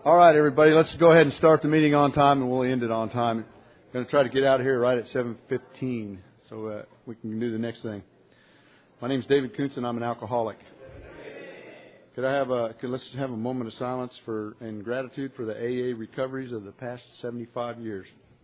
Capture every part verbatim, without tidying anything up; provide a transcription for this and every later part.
All right, everybody, let's go ahead and start the meeting on time, and we'll end it on time. I'm going to try to get out of here right at seven fifteen so uh, we can do the next thing. My name is David Kuntz, and I'm an alcoholic. Could I have a, could, let's have a moment of silence for and gratitude for the A A recoveries of the past seventy-five years.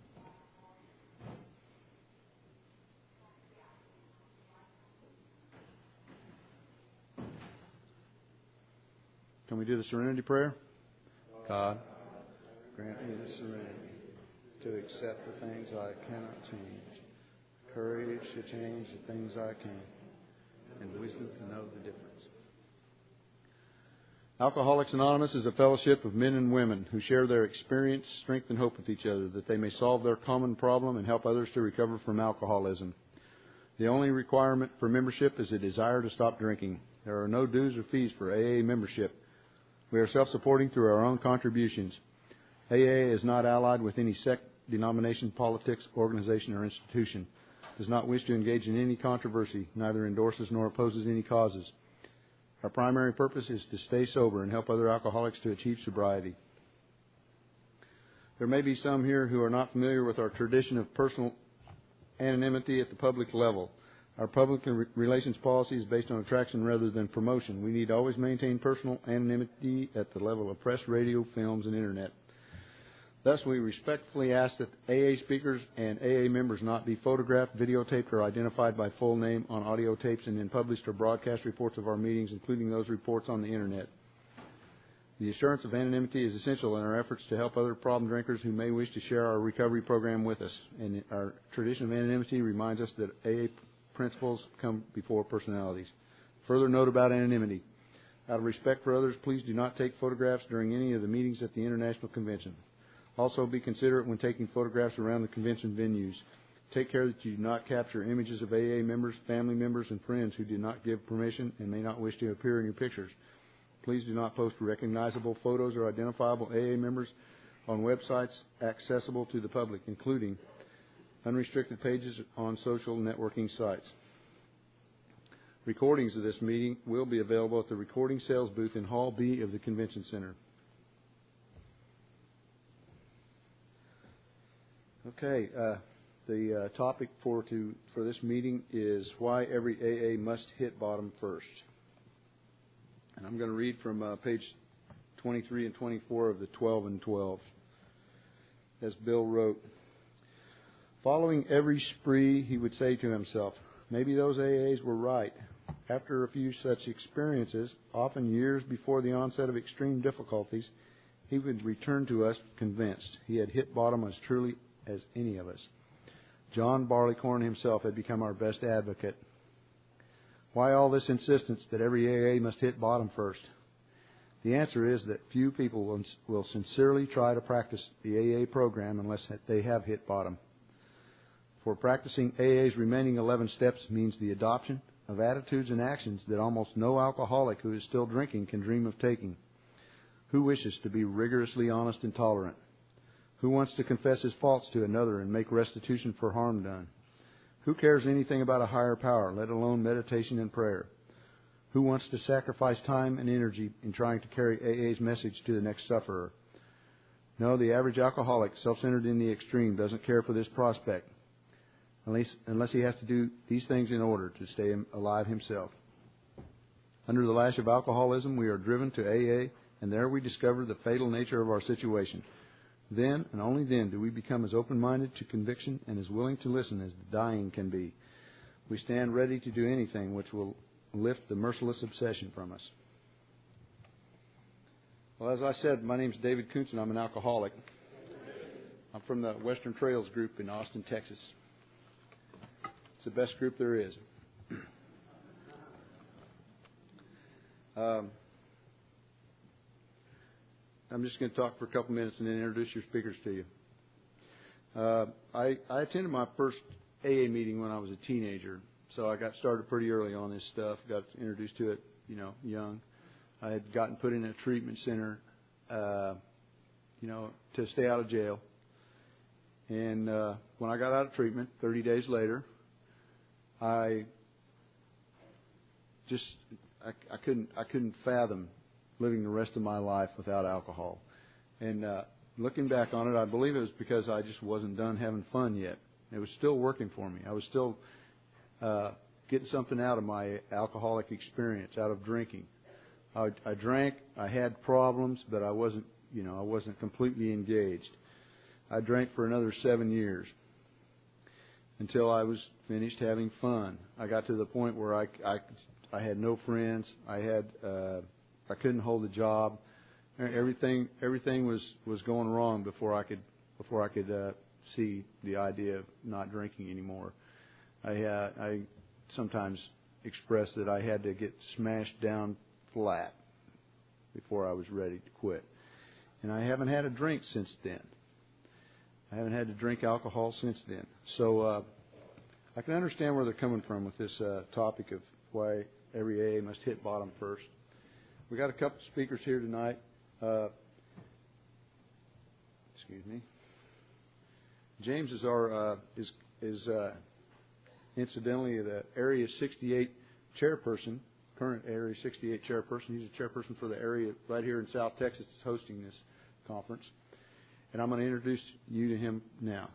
Can we do the serenity prayer? God, grant me the serenity to accept the things I cannot change, courage to change the things I can, and wisdom to know the difference. Alcoholics Anonymous is a fellowship of men and women who share their experience, strength, and hope with each other that they may solve their common problem and help others to recover from alcoholism. The only requirement for membership is a desire to stop drinking. There are no dues or fees for A A membership. We are self-supporting through our own contributions. A A is not allied with any sect, denomination, politics, organization, or institution. Does not wish to engage in any controversy, neither endorses nor opposes any causes. Our primary purpose is to stay sober and help other alcoholics to achieve sobriety. There may be some here who are not familiar with our tradition of personal anonymity at the public level. Our public relations policy is based on attraction rather than promotion. We need to always maintain personal anonymity at the level of press, radio, films, and Internet. Thus, we respectfully ask that A A speakers and A A members not be photographed, videotaped, or identified by full name on audio tapes and in published or broadcast reports of our meetings, including those reports on the Internet. The assurance of anonymity is essential in our efforts to help other problem drinkers who may wish to share our recovery program with us. And our tradition of anonymity reminds us that A A principles come before personalities. Further note about anonymity. Out of respect for others, please do not take photographs during any of the meetings at the International Convention. Also, be considerate when taking photographs around the convention venues. Take care that you do not capture images of A A members, family members, and friends who do not give permission and may not wish to appear in your pictures. Please do not post recognizable photos or identifiable A A members on websites accessible to the public, including unrestricted pages on social networking sites. Recordings of this meeting will be available at the recording sales booth in Hall B of the Convention Center. Okay, uh, the uh, topic for to for this meeting is why every A A must hit bottom first. And I'm going to read from uh, page twenty-three and twenty-four of the twelve and twelve. As Bill wrote, following every spree, he would say to himself, maybe those A As were right. After a few such experiences, often years before the onset of extreme difficulties, he would return to us convinced he had hit bottom as truly as any of us. John Barleycorn himself had become our best advocate. Why all this insistence that every A A must hit bottom first? The answer is that few people will, will sincerely try to practice the A A program unless they have hit bottom. For practicing A A's remaining eleven steps means the adoption of attitudes and actions that almost no alcoholic who is still drinking can dream of taking. Who wishes to be rigorously honest and tolerant? Who wants to confess his faults to another and make restitution for harm done? Who cares anything about a higher power, let alone meditation and prayer? Who wants to sacrifice time and energy in trying to carry A A's message to the next sufferer? No, the average alcoholic, self-centered in the extreme, doesn't care for this prospect, unless, unless he has to do these things in order to stay alive himself. Under the lash of alcoholism, we are driven to A A, and there we discover the fatal nature of our situation. Then, and only then, do we become as open-minded to conviction and as willing to listen as the dying can be. We stand ready to do anything which will lift the merciless obsession from us. Well, as I said, my name is David Kuntz, and I'm an alcoholic. I'm from the Western Trails group in Austin, Texas. It's the best group there is. um, I'm just going to talk for a couple minutes and then introduce your speakers to you. Uh, I, I attended my first A A meeting when I was a teenager, so I got started pretty early on this stuff, got introduced to it, you know, young. I had gotten put in a treatment center, uh, you know, to stay out of jail. And uh, when I got out of treatment, thirty days later, I just I, I couldn't I couldn't fathom living the rest of my life without alcohol. And uh, looking back on it, I believe it was because I just wasn't done having fun yet. It was still working for me. I was still uh, getting something out of my alcoholic experience, out of drinking. I, I drank. I had problems, but I wasn't, you know, I wasn't completely engaged. I drank for another seven years until I was finished having fun. I got to the point where I, I, I had no friends. I had uh, I couldn't hold a job. Everything everything was, was going wrong before I could before I could uh, see the idea of not drinking anymore. I uh, I sometimes express that I had to get smashed down flat before I was ready to quit. And I haven't had a drink since then. I haven't had to drink alcohol since then. So uh, I can understand where they're coming from with this uh, topic of why every A A must hit bottom first. We got a couple speakers here tonight. Uh, excuse me. James is our uh, is is uh, incidentally the Area sixty-eight chairperson, current Area sixty-eight chairperson. He's a chairperson for the area right here in South Texas that's hosting this conference. And I'm going to introduce you to him now.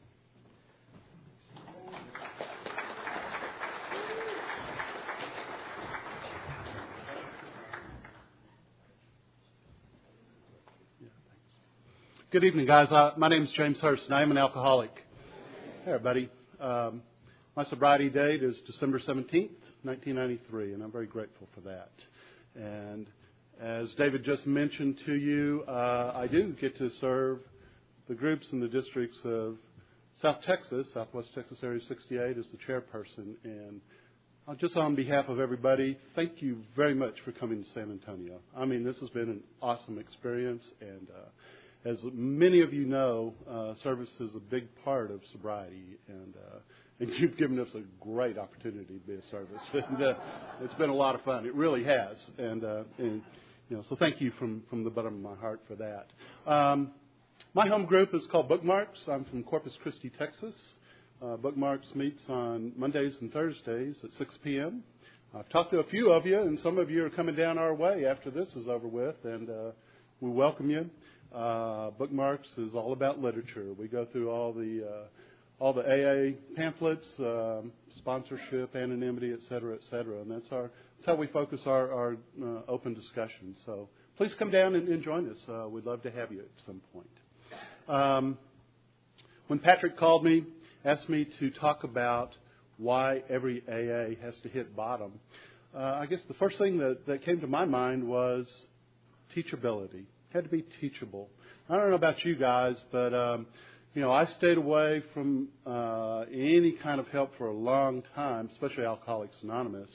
Good evening, guys. Uh, my name is James Hurst, and I am an alcoholic. Hey, everybody. Um, my sobriety date is December seventeenth, nineteen ninety-three, and I'm very grateful for that. And as David just mentioned to you, uh, I do get to serve the groups in the districts of South Texas, Southwest Texas Area sixty-eight, as the chairperson. And uh, just on behalf of everybody, thank you very much for coming to San Antonio. I mean, this has been an awesome experience, and uh, as many of you know, uh, service is a big part of sobriety, and uh, and you've given us a great opportunity to be a service. And uh, it's been a lot of fun. It really has, and uh, and you know, so thank you from from the bottom of my heart for that. Um, my home group is called Bookmarks. I'm from Corpus Christi, Texas. Uh, Bookmarks meets on Mondays and Thursdays at six p.m. I've talked to a few of you, and some of you are coming down our way after this is over with, and uh, we welcome you. Uh, Bookmarks is all about literature. We go through all the uh, all the A A pamphlets, um, sponsorship, anonymity, et cetera, et cetera, and that's our that's how we focus our, our uh, open discussion. So please come down and, and join us. Uh, we'd love to have you at some point. Um, when Patrick called me, asked me to talk about why every A A has to hit bottom, uh, I guess the first thing that, that came to my mind was teachability. Had to be teachable. I don't know about you guys, but um, you know, I stayed away from uh, any kind of help for a long time, especially Alcoholics Anonymous.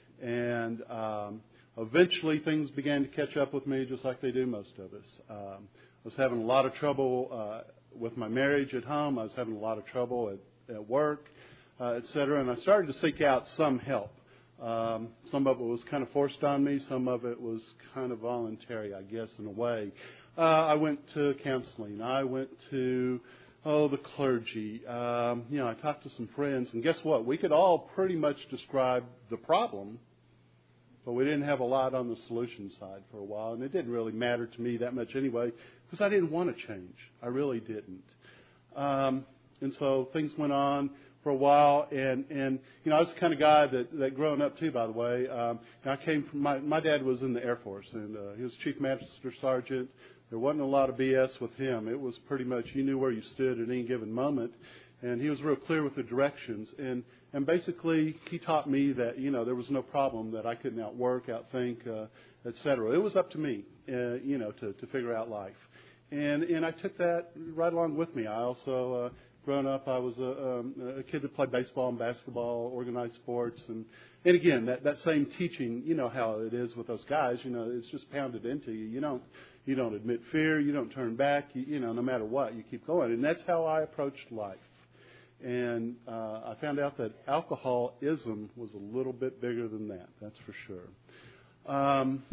And um, eventually, things began to catch up with me, just like they do most of us. Um, I was having a lot of trouble uh, with my marriage at home. I was having a lot of trouble at, at work, uh, et cetera. And I started to seek out some help. Um, some of it was kind of forced on me. Some of it was kind of voluntary, I guess, in a way. Uh, I went to counseling. I went to, oh, the clergy. Um, you know, I talked to some friends. And guess what? We could all pretty much describe the problem, but we didn't have a lot on the solution side for a while. And it didn't really matter to me that much anyway, because I didn't want to change. I really didn't. Um, and so things went on for a while, and, and you know, I was the kind of guy that, that growing up, too, by the way, um, I came from, my, my dad was in the Air Force, and uh, he was Chief Master Sergeant. There wasn't a lot of B S with him. It was pretty much you knew where you stood at any given moment, and he was real clear with the directions, and, and basically he taught me that, you know, there was no problem that I couldn't outwork, outthink, uh, et cetera. It was up to me, uh, you know, to, to figure out life. And, and I took that right along with me. I also... Uh, Growing up, I was a, um, a kid that played baseball and basketball, organized sports, and and again, that, that same teaching, you know how it is with those guys. You know, it's just pounded into you. You don't you don't admit fear. You don't turn back. You, you know, no matter what, you keep going, and that's how I approached life. And uh, I found out that alcoholism was a little bit bigger than that. That's for sure. Um,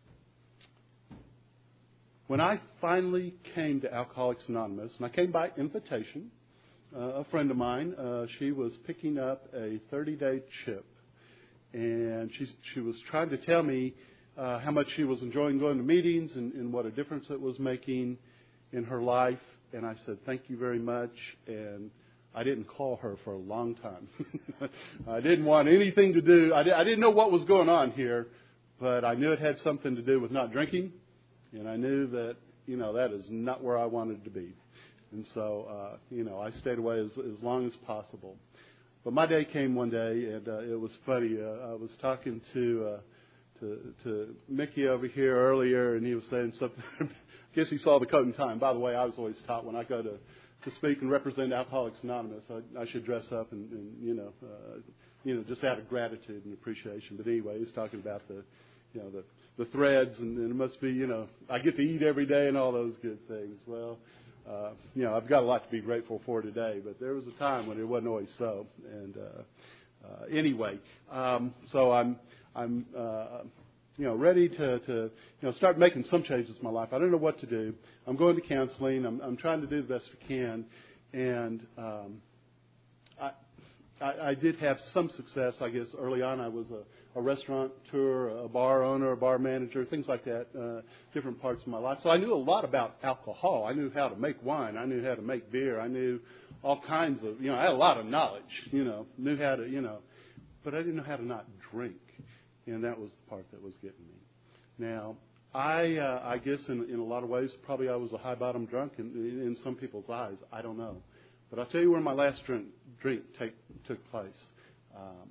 when I finally came to Alcoholics Anonymous, and I came by invitation. Uh, a friend of mine, uh, she was picking up a thirty-day chip, and she she was trying to tell me uh, how much she was enjoying going to meetings and, and what a difference it was making in her life. And I said, thank you very much. And I didn't call her for a long time. I didn't want anything to do. I, di- I didn't know what was going on here, but I knew it had something to do with not drinking. And I knew that, you know, that is not where I wanted to be. And so, uh, you know, I stayed away as, as long as possible. But my day came one day, and uh, it was funny. Uh, I was talking to, uh, to to Mickey over here earlier, and he was saying something. I guess he saw the coat and tie. And by the way, I was always taught when I go to, to speak and represent Alcoholics Anonymous, I, I should dress up and, and you know, uh, you know, just out of gratitude and appreciation. But anyway, he was talking about the, you know, the the threads, and, and it must be, you know, I get to eat every day and all those good things. Well. Uh, you know, I've got a lot to be grateful for today, but there was a time when it wasn't always so. And uh, uh, anyway, um, so I'm, I'm, uh, you know, ready to, to, you know, start making some changes in my life. I don't know what to do. I'm going to counseling. I'm, I'm trying to do the best I can, and um, I, I, I did have some success, I guess. Early on, I was a a restaurateur, a bar owner, a bar manager, things like that, uh, different parts of my life. So I knew a lot about alcohol. I knew how to make wine. I knew how to make beer. I knew all kinds of, you know, I had a lot of knowledge, you know, knew how to, you know, but I didn't know how to not drink. And that was the part that was getting me. Now, I, uh, I guess in, in a lot of ways, probably I was a high-bottom drunk in, in some people's eyes. I don't know. But I'll tell you where my last drink, drink take, took place. Um,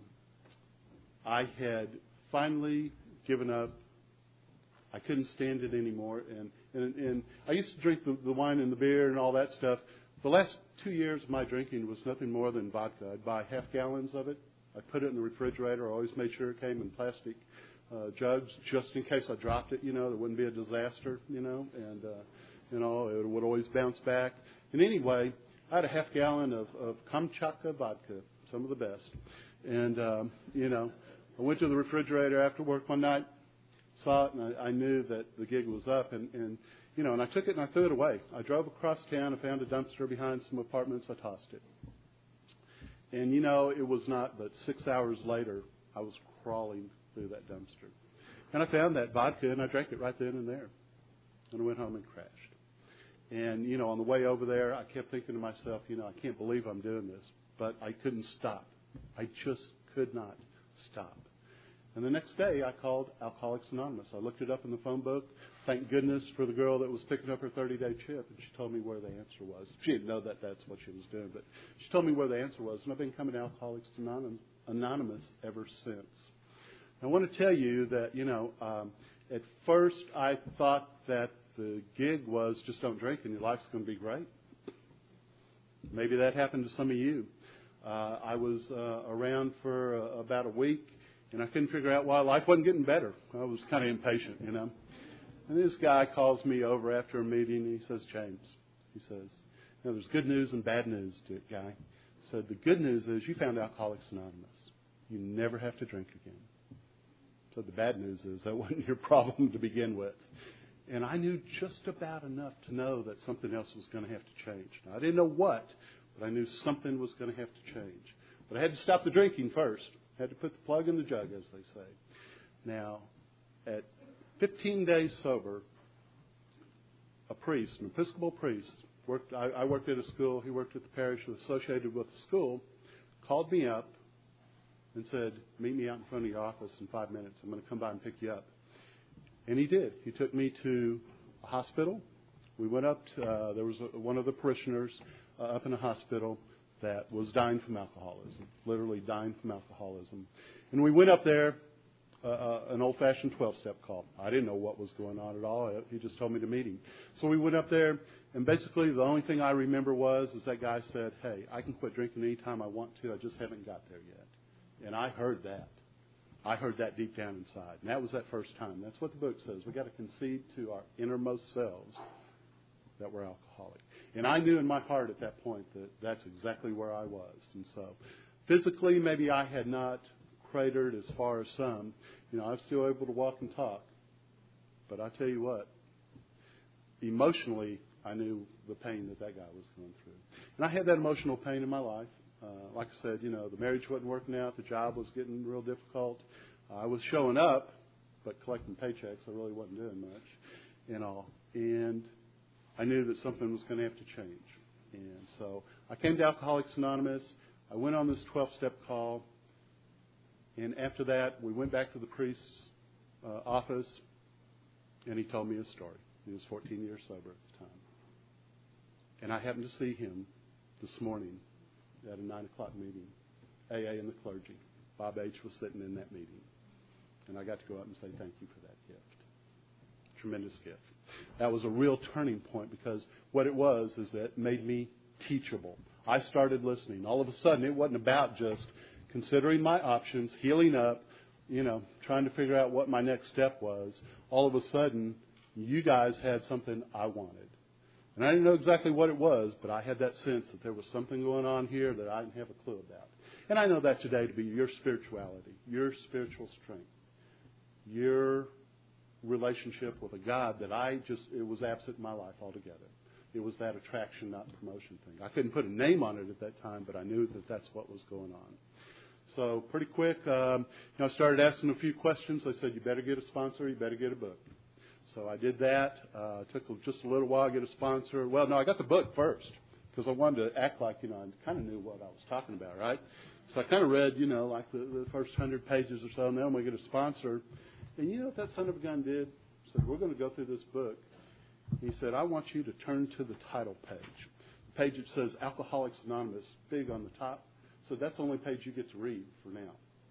I had finally given up. I couldn't stand it anymore. And, and, and I used to drink the, the wine and the beer and all that stuff. The last two years of my drinking was nothing more than vodka. I'd buy half gallons of it. I'd put it in the refrigerator. I always made sure it came in plastic uh, jugs just in case I dropped it, you know. There wouldn't be a disaster, you know. And, uh, you know, it would always bounce back. And anyway, I had a half gallon of, of Kamchatka vodka, some of the best. And, um, you know, I went to the refrigerator after work one night, saw it, and I, I knew that the gig was up. And, and, you know, and I took it and I threw it away. I drove across town. I found a dumpster behind some apartments. I tossed it. And, you know, it was not but six hours later, I was crawling through that dumpster. And I found that vodka, and I drank it right then and there. And I went home and crashed. And, you know, on the way over there, I kept thinking to myself, you know, I can't believe I'm doing this. But I couldn't stop. I just could not stop. And the next day, I called Alcoholics Anonymous. I looked it up in the phone book. Thank goodness for the girl that was picking up her thirty-day chip, and she told me where the answer was. She didn't know that that's what she was doing, but she told me where the answer was, and I've been coming to Alcoholics Anonymous ever since. I want to tell you that, you know, um, at first I thought that the gig was just don't drink and your life's going to be great. Maybe that happened to some of you. Uh, I was uh, around for uh, about a week, and I couldn't figure out why life wasn't getting better. I was kind of impatient, you know. And this guy calls me over after a meeting, and he says, James, he says, you know, there's good news and bad news to it, guy. He said, the good news is you found Alcoholics Anonymous. You never have to drink again. So the bad news is that wasn't your problem to begin with. And I knew just about enough to know that something else was going to have to change. Now, I didn't know what, but I knew something was going to have to change. But I had to stop the drinking first. I had to put the plug in the jug, as they say. Now, at fifteen days sober, a priest, an Episcopal priest, worked. I, I worked at a school. He worked at the parish associated with the school, called me up and said, meet me out in front of your office in five minutes. I'm going to come by and pick you up. And he did. He took me to a hospital. We went up to, uh, there was a, one of the parishioners uh, up in a hospital that was dying from alcoholism, literally dying from alcoholism. And we went up there, uh, uh, an old-fashioned twelve-step call. I didn't know what was going on at all. He just told me to meet him. So we went up there, and basically the only thing I remember was is that guy said, hey, I can quit drinking anytime I want to. I just haven't got there yet. And I heard that. I heard that deep down inside. And that was that first time. That's what the book says. We've got to concede to our innermost selves that we're alcoholic. And I knew in my heart at that point that that's exactly where I was. And so physically, maybe I had not cratered as far as some. You know, I was still able to walk and talk. But I tell you what, emotionally, I knew the pain that that guy was going through. And I had that emotional pain in my life. Uh, like I said, you know, the marriage wasn't working out. The job was getting real difficult. Uh, I was showing up, but collecting paychecks, I really wasn't doing much and all. And I knew that something was going to have to change. And so I came to Alcoholics Anonymous. I went on this twelve-step call. And after that, we went back to the priest's uh, office, and he told me his story. He was fourteen years sober at the time. And I happened to see him this morning at a nine o'clock meeting, A A and the clergy. Bob H. was sitting in that meeting. And I got to go up and say thank you for that gift. Tremendous gift. That was a real turning point, because what it was is that it made me teachable. I started listening. All of a sudden, it wasn't about just considering my options, healing up, you know, trying to figure out what my next step was. All of a sudden, you guys had something I wanted. And I didn't know exactly what it was, but I had that sense that there was something going on here that I didn't have a clue about. And I know that today to be your spirituality, your spiritual strength, your relationship with a God that I just, it was absent in my life altogether. It was that attraction, not promotion thing. I couldn't put a name on it at that time, but I knew that that's what was going on. So pretty quick, um, you know, I started asking a few questions. I said, you better get a sponsor, you better get a book. So I did that. Uh, it took just a little while to get a sponsor. Well, no, I got the book first because I wanted to act like, you know, I kind of knew what I was talking about, right? So I kind of read, you know, like the, the first hundred pages or so, and then we get a sponsor. And you know what that son of a gun did? He said, we're going to go through this book. He said, I want you to turn to the title page. The page that says Alcoholics Anonymous, big on the top. So that's the only page you get to read for now.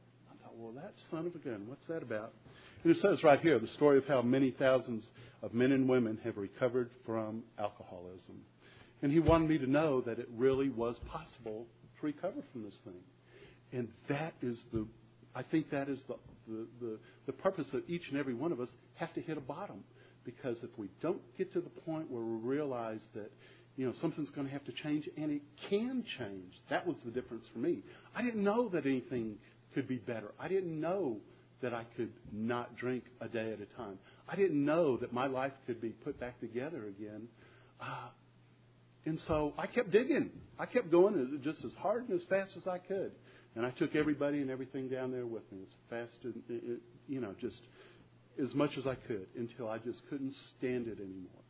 I thought, well, that son of a gun, what's that about? And it says right here, the story of how many thousands of men and women have recovered from alcoholism. And he wanted me to know that it really was possible to recover from this thing. And that is the, I think that is the, the, the, the purpose that each and every one of us have to hit a bottom. Because if we don't get to the point where we realize that, you know, something's going to have to change, and it can change. That was the difference for me. I didn't know that anything could be better. I didn't know that I could not drink a day at a time. I didn't know that my life could be put back together again. Uh, and so I kept digging. I kept going just as hard and as fast as I could. And I took everybody and everything down there with me as fast and, you know, just as much as I could until I just couldn't stand it anymore.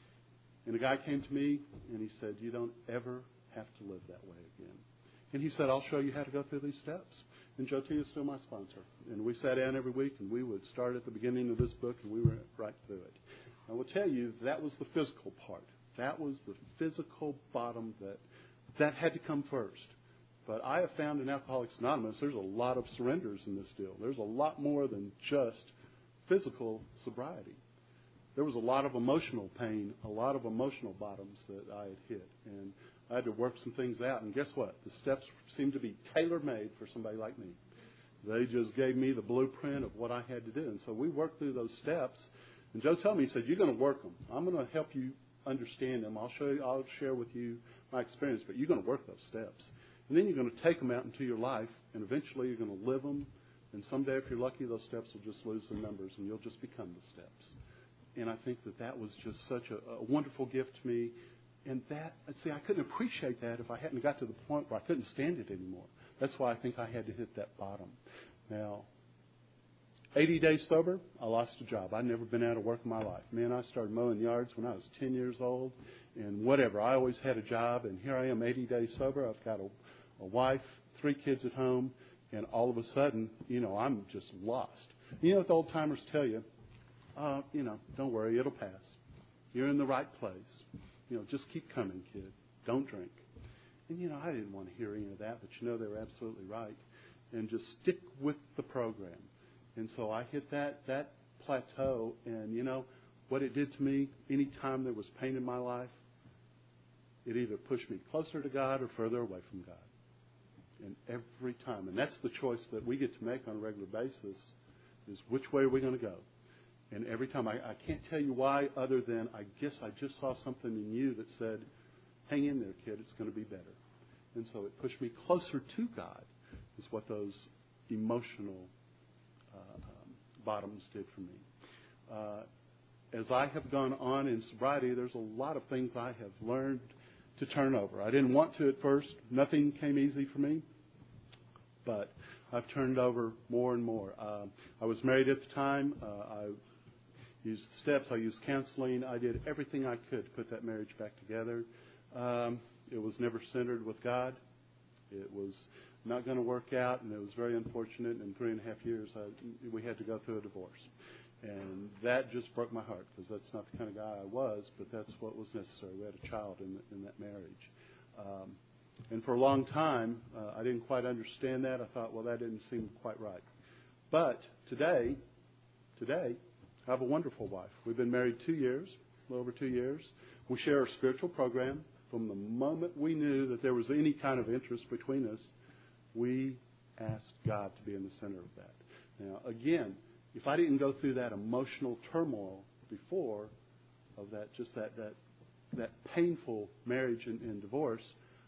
And a guy came to me and he said, you don't ever have to live that way again. And he said, I'll show you how to go through these steps. And Joe T is still my sponsor. And we sat down every week and we would start at the beginning of this book and we went right through it. I will tell you, that was the physical part. That was the physical bottom that that had to come first. But I have found in Alcoholics Anonymous, there's a lot of surrenders in this deal. There's a lot more than just physical sobriety. There was a lot of emotional pain, a lot of emotional bottoms that I had hit. And I had to work some things out. And guess what? The steps seemed to be tailor-made for somebody like me. They just gave me the blueprint of what I had to do. And so we worked through those steps. And Joe told me, he said, you're going to work them. I'm going to help you understand them. I'll show you, I'll share with you my experience, but you're going to work those steps. And then you're going to take them out into your life, and eventually you're going to live them. And someday, if you're lucky, those steps will just lose their numbers, and you'll just become the steps. And I think that that was just such a, a wonderful gift to me. And that, see, I couldn't appreciate that if I hadn't got to the point where I couldn't stand it anymore. That's why I think I had to hit that bottom. Now, eighty days sober, I lost a job. I'd never been out of work in my life. Man, I started mowing yards when I was ten years old, and whatever. I always had a job, and here I am eighty days sober. I've got a, a wife, three kids at home, and all of a sudden, you know, I'm just lost. You know what the old timers tell you? Uh, you know, don't worry, it'll pass. You're in the right place. You know, just keep coming, kid. Don't drink. And, you know, I didn't want to hear any of that, but, you know, they were absolutely right. And just stick with the program. And so I hit that, that plateau, and, you know, what it did to me, any time there was pain in my life, it either pushed me closer to God or further away from God. And every time. And that's the choice that we get to make on a regular basis, is which way are we going to go? And every time, I, I can't tell you why other than I guess I just saw something in you that said, hang in there, kid, it's going to be better. And so it pushed me closer to God, is what those emotional uh, um, bottoms did for me. Uh, as I have gone on in sobriety, there's a lot of things I have learned to turn over. I didn't want to at first. Nothing came easy for me. But I've turned over more and more. Um, I was married at the time. Uh, I used steps. I used counseling. I did everything I could to put that marriage back together. Um, it was never centered with God. It was not going to work out, and it was very unfortunate. In three and a half years, I, we had to go through a divorce. And that just broke my heart, because that's not the kind of guy I was, but that's what was necessary. We had a child in, in that marriage. Um, and for a long time, uh, I didn't quite understand that. I thought, well, that didn't seem quite right. But today, today, I have a wonderful wife. We've been married two years, a little over two years. We share a spiritual program. From the moment we knew that there was any kind of interest between us, we asked God to be in the center of that. Now, again, if I didn't go through that emotional turmoil before, of that just that that that painful marriage and, and divorce,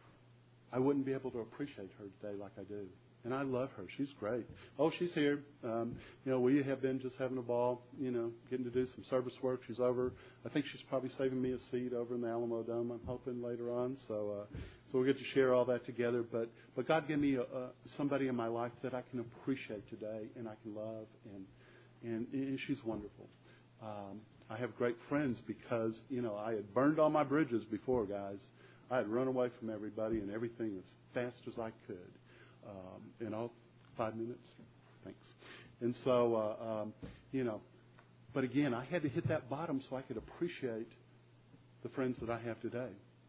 I wouldn't be able to appreciate her today like I do. And I love her. She's great. Oh, she's here. Um, you know, we have been just having a ball, you know, getting to do some service work. She's over. I think she's probably saving me a seat over in the Alamo Dome, I'm hoping, later on. So uh, so we'll get to share all that together. But but God gave me a, a, somebody in my life that I can appreciate today and I can love. And, and, and she's wonderful. Um, I have great friends because, you know, I had burned all my bridges before, guys. I had run away from everybody and everything as fast as I could. Um, in all five minutes, thanks. And so, uh, um, you know, but again, I had to hit that bottom so I could appreciate the friends that I have today.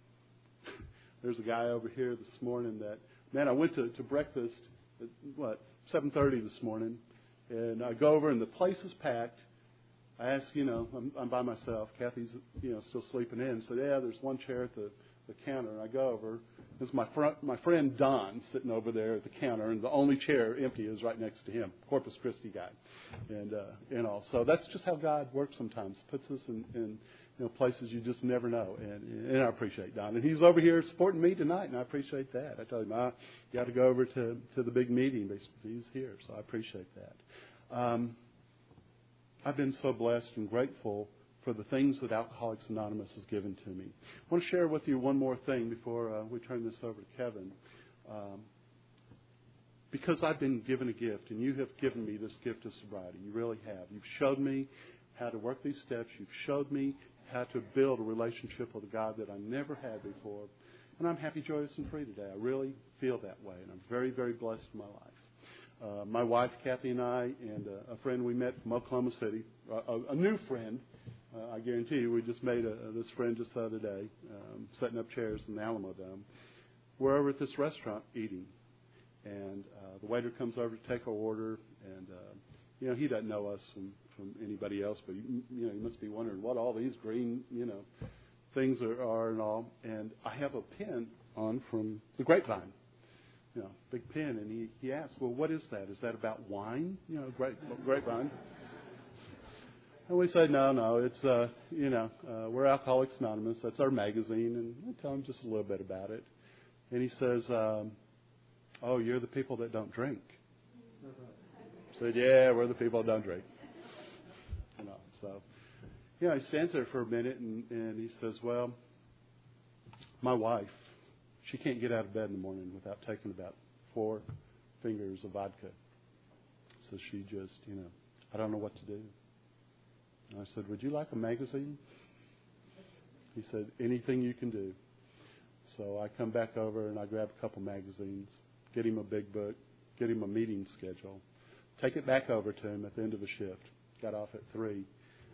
There's a guy over here this morning that, man, I went to, to breakfast at, what, seven thirty this morning, and I go over and the place is packed. I ask, you know, I'm, I'm by myself. Kathy's, you know, still sleeping in. So, yeah, there's one chair at the, the counter, and I go over. There's my, fr- my friend Don sitting over there at the counter, and the only chair empty is right next to him, Corpus Christi guy. And, uh, you know, so that's just how God works sometimes, puts us in, in you know, places you just never know. And, and I appreciate Don. And he's over here supporting me tonight, and I appreciate that. I told him, I got to go over to, to the big meeting, but he's here, so I appreciate that. Um, I've been so blessed and grateful for the things that Alcoholics Anonymous has given to me. I want to share with you one more thing before uh, we turn this over to Kevin. Um, because I've been given a gift, and you have given me this gift of sobriety. You really have. You've showed me how to work these steps. You've showed me how to build a relationship with a God that I never had before. And I'm happy, joyous, and free today. I really feel that way, and I'm very, very blessed in my life. Uh, my wife, Kathy, and I, and uh, a friend we met from Oklahoma City, uh, a, a new friend, uh, I guarantee you, we just made a, this friend just the other day, um, setting up chairs in the Alamo Dome. We're over at this restaurant eating, and uh, the waiter comes over to take our order, and, uh, you know, he doesn't know us from, from anybody else, but, you, you know, he must be wondering what all these green, you know, things are, are and all. And I have a pin on from the Grapevine. You know, big pen, and he, he asked, well, what is that? Is that about wine? You know, grape, grapevine. And we said, no, no, it's, uh, you know, uh, we're Alcoholics Anonymous. That's our magazine, and we tell him just a little bit about it. And he says, um, oh, you're the people that don't drink. I said, yeah, we're the people that don't drink. You know, so, you know, he stands there for a minute, and, and he says, well, my wife, she can't get out of bed in the morning without taking about four fingers of vodka. So she just, you know, I don't know what to do. And I said, would you like a magazine? He said, anything you can do. So I come back over and I grab a couple magazines, get him a big book, get him a meeting schedule, take it back over to him at the end of the shift. Got off at three.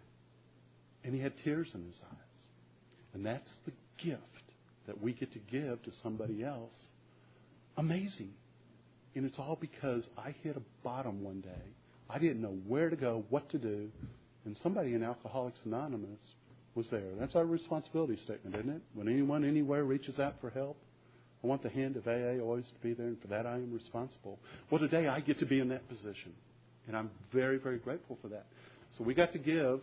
And he had tears in his eyes. And that's the gift that we get to give to somebody else. Amazing. And it's all because I hit a bottom one day. I didn't know where to go, what to do, and somebody in Alcoholics Anonymous was there. That's our responsibility statement, isn't it? When anyone anywhere reaches out for help, I want the hand of A A always to be there, and for that I am responsible. Well, today I get to be in that position, and I'm very, very grateful for that. So we got to give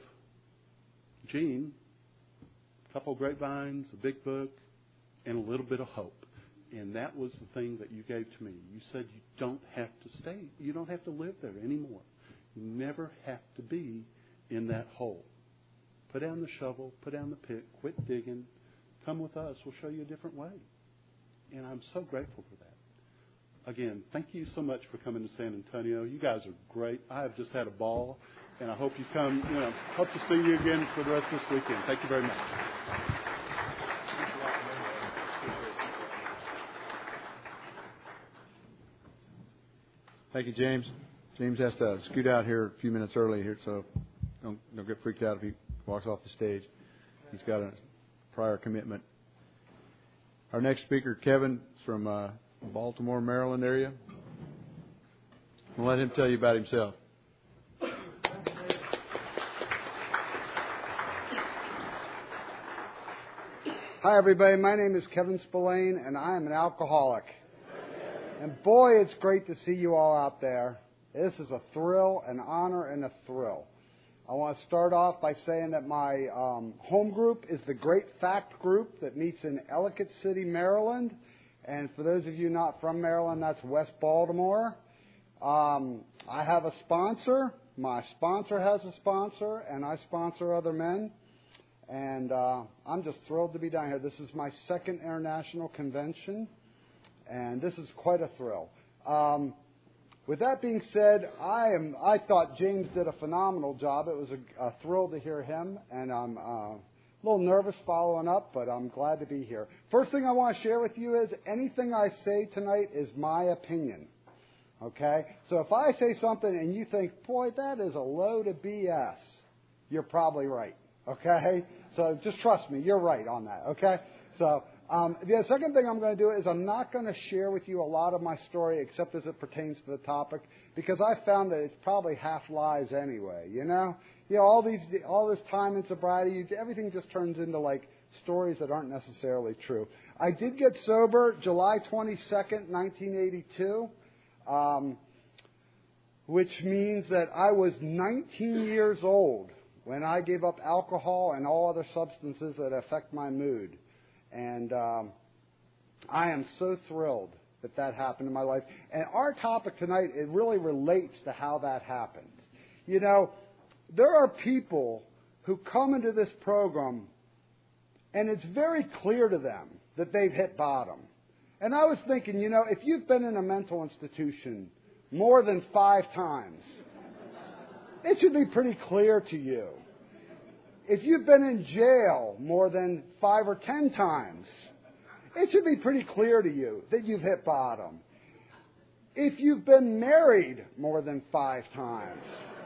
Gene a couple of grapevines, a big book, and a little bit of hope. And that was the thing that you gave to me. You said you don't have to stay. You don't have to live there anymore. You never have to be in that hole. Put down the shovel, put down the pick, quit digging. Come with us. We'll show you a different way. And I'm so grateful for that. again, thank you so much for coming to San Antonio. You guys are great. I have just had a ball, and I hope you come, you know, hope to see you again for the rest of this weekend. Thank you very much. Thank you, James. James has to scoot out here a few minutes early here, so don't, don't get freaked out if he walks off the stage. He's got a prior commitment. Our next speaker, Kevin, is from uh, Baltimore, Maryland area. I'll let him tell you about himself. Hi, everybody. My name is Kevin Spillane, and I am an alcoholic. And boy, it's great to see you all out there. This is a thrill, an honor, and a thrill. I want to start off by saying that my um, home group is the Great Fact Group that meets in Ellicott City, Maryland. And for those of you not from Maryland, that's West Baltimore. Um, I have a sponsor. My sponsor has a sponsor, and I sponsor other men. And uh, I'm just thrilled to be down here. This is my second international convention, and this is quite a thrill. Um, with that being said, I am. I thought James did a phenomenal job. It was a, a thrill to hear him, and I'm uh, a little nervous following up, but I'm glad to be here. First thing I want to share with you is anything I say tonight is my opinion. Okay? So if I say something and you think, boy, that is a load of B S, you're probably right. Okay? So just trust me, you're right on that. Okay? So um, the second thing I'm going to do is I'm not going to share with you a lot of my story except as it pertains to the topic, because I found that it's probably half lies anyway, you know? You know, all these, all this time in sobriety, everything just turns into like stories that aren't necessarily true. I did get sober July twenty-second, nineteen eighty-two, um, which means that I was nineteen years old when I gave up alcohol and all other substances that affect my mood. And um, I am so thrilled that that happened in my life. And our topic tonight, it really relates to how that happened. You know, there are people who come into this program, and it's very clear to them that they've hit bottom. And I was thinking, you know, if you've been in a mental institution more than five times, it should be pretty clear to you. If you've been in jail more than five or ten times, it should be pretty clear to you that you've hit bottom. If you've been married more than five times,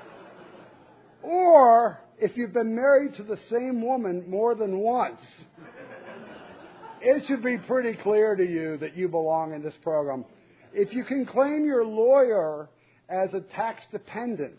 or if you've been married to the same woman more than once, it should be pretty clear to you that you belong in this program. If you can claim your lawyer as a tax dependent,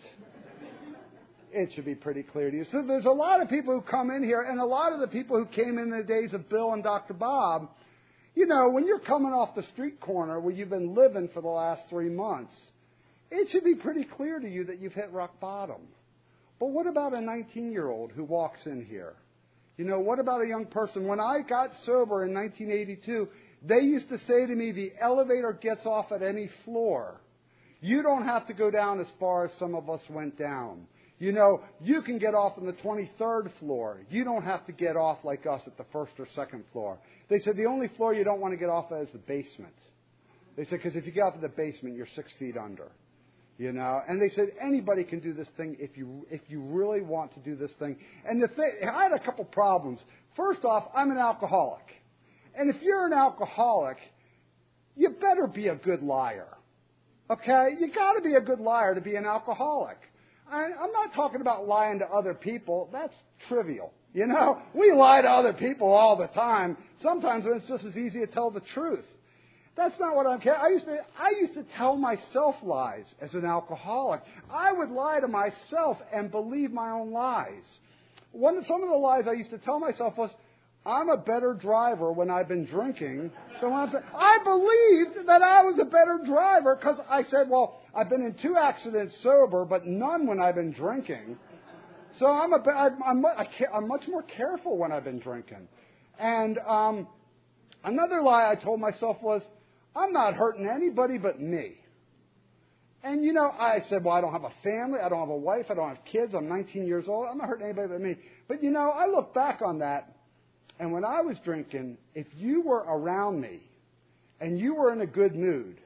it should be pretty clear to you. So there's a lot of people who come in here, and a lot of the people who came in the days of Bill and Doctor Bob, you know, when you're coming off the street corner where you've been living for the last three months, it should be pretty clear to you that you've hit rock bottom. But what about a nineteen-year-old who walks in here? You know, what about a young person? When I got sober in nineteen eighty-two, they used to say to me, the elevator gets off at any floor. You don't have to go down as far as some of us went down. You know, you can get off on the twenty-third floor. You don't have to get off like us at the first or second floor. They said the only floor you don't want to get off at is the basement. They said, because if you get off at the basement, you're six feet under. You know, and they said anybody can do this thing if you if you really want to do this thing. And the thing, I had a couple problems. First off, I'm an alcoholic. And if you're an alcoholic, you better be a good liar. Okay? You got to be a good liar to be an alcoholic. I, I'm not talking about lying to other people. That's trivial. You know, we lie to other people all the time. Sometimes when it's just as easy to tell the truth. That's not what I'm I used to I used to tell myself lies as an alcoholic. I would lie to myself and believe my own lies. One of some of the lies I used to tell myself was, I'm a better driver when I've been drinking than when I'm I believed that I was a better driver because I said, well, I've been in two accidents sober, but none when I've been drinking. So I'm a I'm, I'm, I'm much more careful when I've been drinking. And um, another lie I told myself was, I'm not hurting anybody but me. And, you know, I said, well, I don't have a family. I don't have a wife. I don't have kids. I'm nineteen years old. I'm not hurting anybody but me. But, you know, I look back on that, and when I was drinking, if you were around me and you were in a good mood,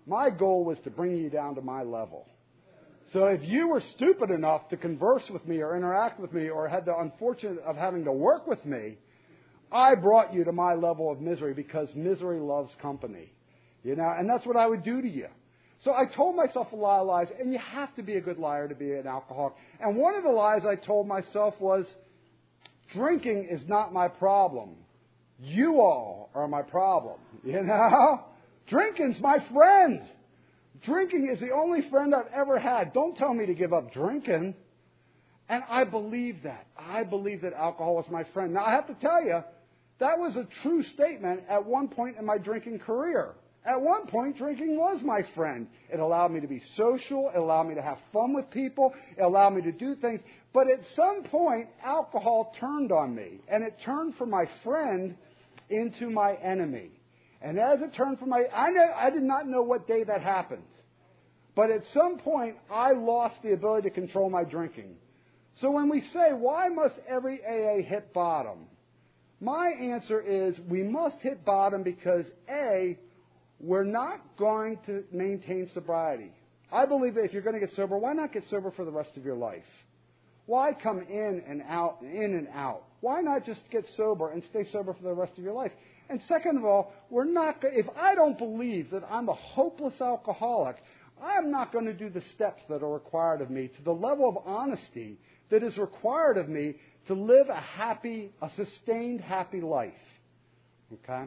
My goal was to bring you down to my level. So if you were stupid enough to converse with me or interact with me or had the unfortunate of having to work with me, I brought you to my level of misery because misery loves company. You know, and that's what I would do to you. So I told myself a lot of lies, and you have to be a good liar to be an alcoholic. And one of the lies I told myself was, drinking is not my problem. You all are my problem. You know? Drinking's my friend. Drinking is the only friend I've ever had. Don't tell me to give up drinking. And I believe that. I believe that alcohol is my friend. Now, I have to tell you, that was a true statement at one point in my drinking career. At one point, drinking was my friend. It allowed me to be social. It allowed me to have fun with people. It allowed me to do things. But at some point, alcohol turned on me. And it turned from my friend into my enemy. And as it turned from my... I, know, I did not know what day that happened. But at some point, I lost the ability to control my drinking. So when we say, why must every A A hit bottom? My answer is, we must hit bottom because, A, we're not going to maintain sobriety. I believe that if you're going to get sober, why not get sober for the rest of your life? Why come in and out, in and out? Why not just get sober and stay sober for the rest of your life? And second of all, we're not. If I don't believe that I'm a hopeless alcoholic, I am not going to do the steps that are required of me to the level of honesty that is required of me to live a happy, a sustained happy life. Okay?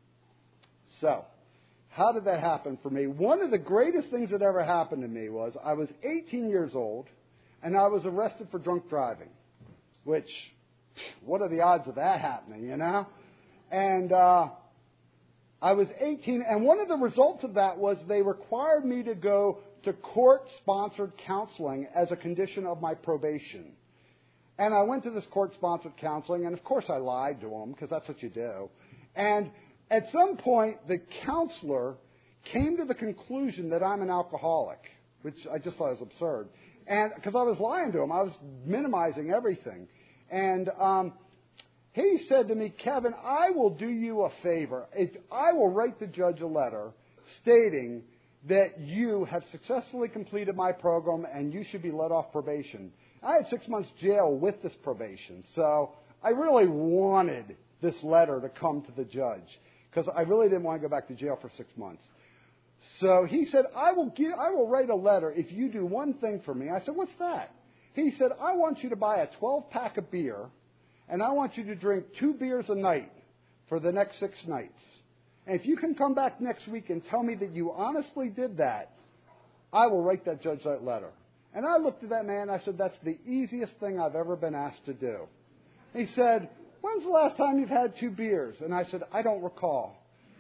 So, how did that happen for me? One of the greatest things that ever happened to me was I was eighteen years old and I was arrested for drunk driving, which, what are the odds of that happening, you know? And uh, I was eighteen, and one of the results of that was they required me to go to court-sponsored counseling as a condition of my probation. And I went to this court-sponsored counseling, and of course I lied to them, because that's what you do. And at some point, the counselor came to the conclusion that I'm an alcoholic, which I just thought was absurd. And because I was lying to him, I was minimizing everything. And um, he said to me, Kevin, I will do you a favor. If I will write the judge a letter stating that you have successfully completed my program and you should be let off probation. I had six months jail with this probation, so I really wanted this letter to come to the judge because I really didn't want to go back to jail for six months. So he said, I will give, I will write a letter if you do one thing for me. I said, what's that? He said, I want you to buy a twelve-pack of beer, and I want you to drink two beers a night for the next six nights. And if you can come back next week and tell me that you honestly did that, I will write that judge that letter. And I looked at that man and I said, that's the easiest thing I've ever been asked to do. He said, when's the last time you've had two beers? And I said, I don't recall.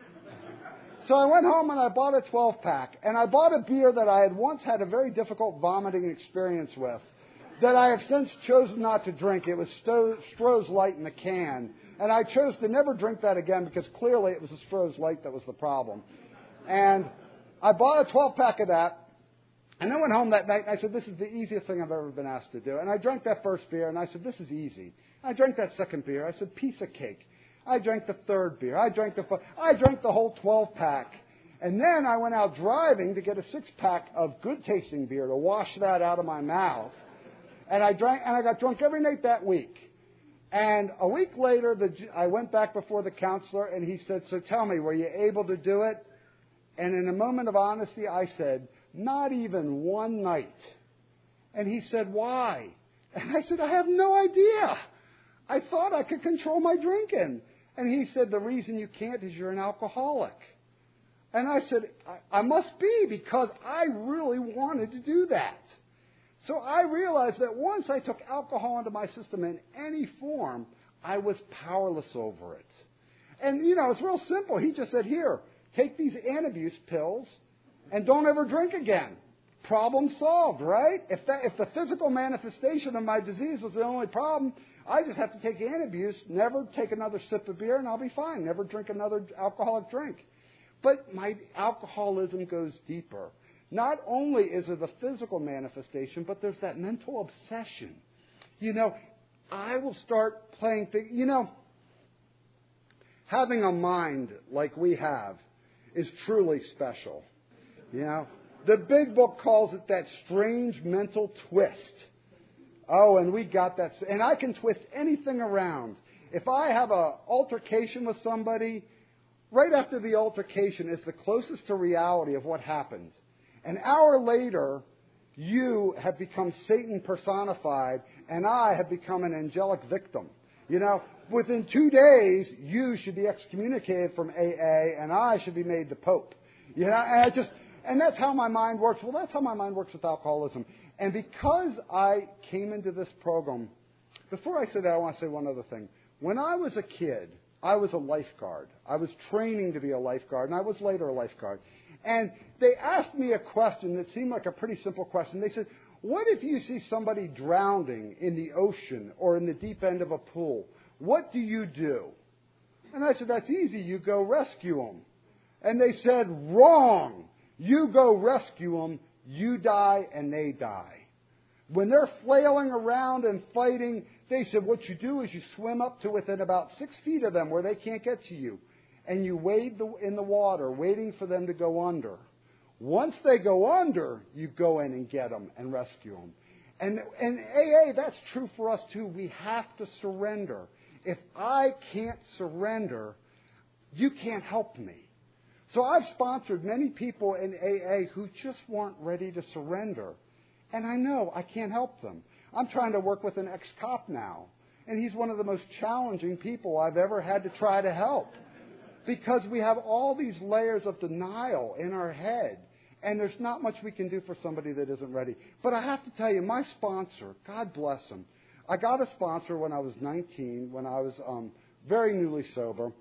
So I went home and I bought a twelve-pack. And I bought a beer that I had once had a very difficult vomiting experience with that I have since chosen not to drink. It was Stroh's Light in a can. And I chose to never drink that again because clearly it was the Stroh's Light that was the problem. And I bought a twelve-pack of that. And I went home that night and I said, this is the easiest thing I've ever been asked to do. And I drank that first beer and I said, this is easy. I drank that second beer. I said, piece of cake. I drank the third beer. I drank the fourth. I drank the whole twelve-pack. And then I went out driving to get a six-pack of good-tasting beer to wash that out of my mouth. And I drank, and I got drunk every night that week. And a week later, the, I went back before the counselor, and he said, so tell me, were you able to do it? And in a moment of honesty, I said, not even one night. And he said, why? And I said, I have no idea. I thought I could control my drinking. And he said, the reason you can't is you're an alcoholic. And I said, I, I must be because I really wanted to do that. So I realized that once I took alcohol into my system in any form, I was powerless over it. And, you know, it's real simple. He just said, here, take these antabuse pills and don't ever drink again. Problem solved, right? If that, if the physical manifestation of my disease was the only problem, I just have to take antabuse, never take another sip of beer, and I'll be fine. Never drink another alcoholic drink. But my alcoholism goes deeper. Not only is there the physical manifestation, but there's that mental obsession. You know, I will start playing things. You know, having a mind like we have is truly special. You know, the big book calls it that strange mental twist. Oh, and we got that. And I can twist anything around. If I have an altercation with somebody, right after the altercation is the closest to reality of what happened. An hour later, you have become Satan personified, and I have become an angelic victim. You know, within two days, you should be excommunicated from A A, and I should be made the Pope. You know, and I just, and that's how my mind works. Well, that's how my mind works with alcoholism. And because I came into this program, before I say that, I want to say one other thing. When I was a kid, I was a lifeguard. I was training to be a lifeguard, and I was later a lifeguard. And they asked me a question that seemed like a pretty simple question. They said, what if you see somebody drowning in the ocean or in the deep end of a pool? What do you do? And I said, that's easy. You go rescue them. And they said, wrong. You go rescue them. You die and they die. When they're flailing around and fighting, they said, what you do is you swim up to within about six feet of them where they can't get to you. And you wade the, in the water, waiting for them to go under. Once they go under, you go in and get them and rescue them. And, and A A, that's true for us too. We have to surrender. If I can't surrender, you can't help me. So I've sponsored many people in A A who just weren't ready to surrender. And I know I can't help them. I'm trying to work with an ex-cop now. And he's one of the most challenging people I've ever had to try to help. Because we have all these layers of denial in our head. And there's not much we can do for somebody that isn't ready. But I have to tell you, my sponsor, God bless him. I got a sponsor when I was nineteen, when I was um, very newly sober.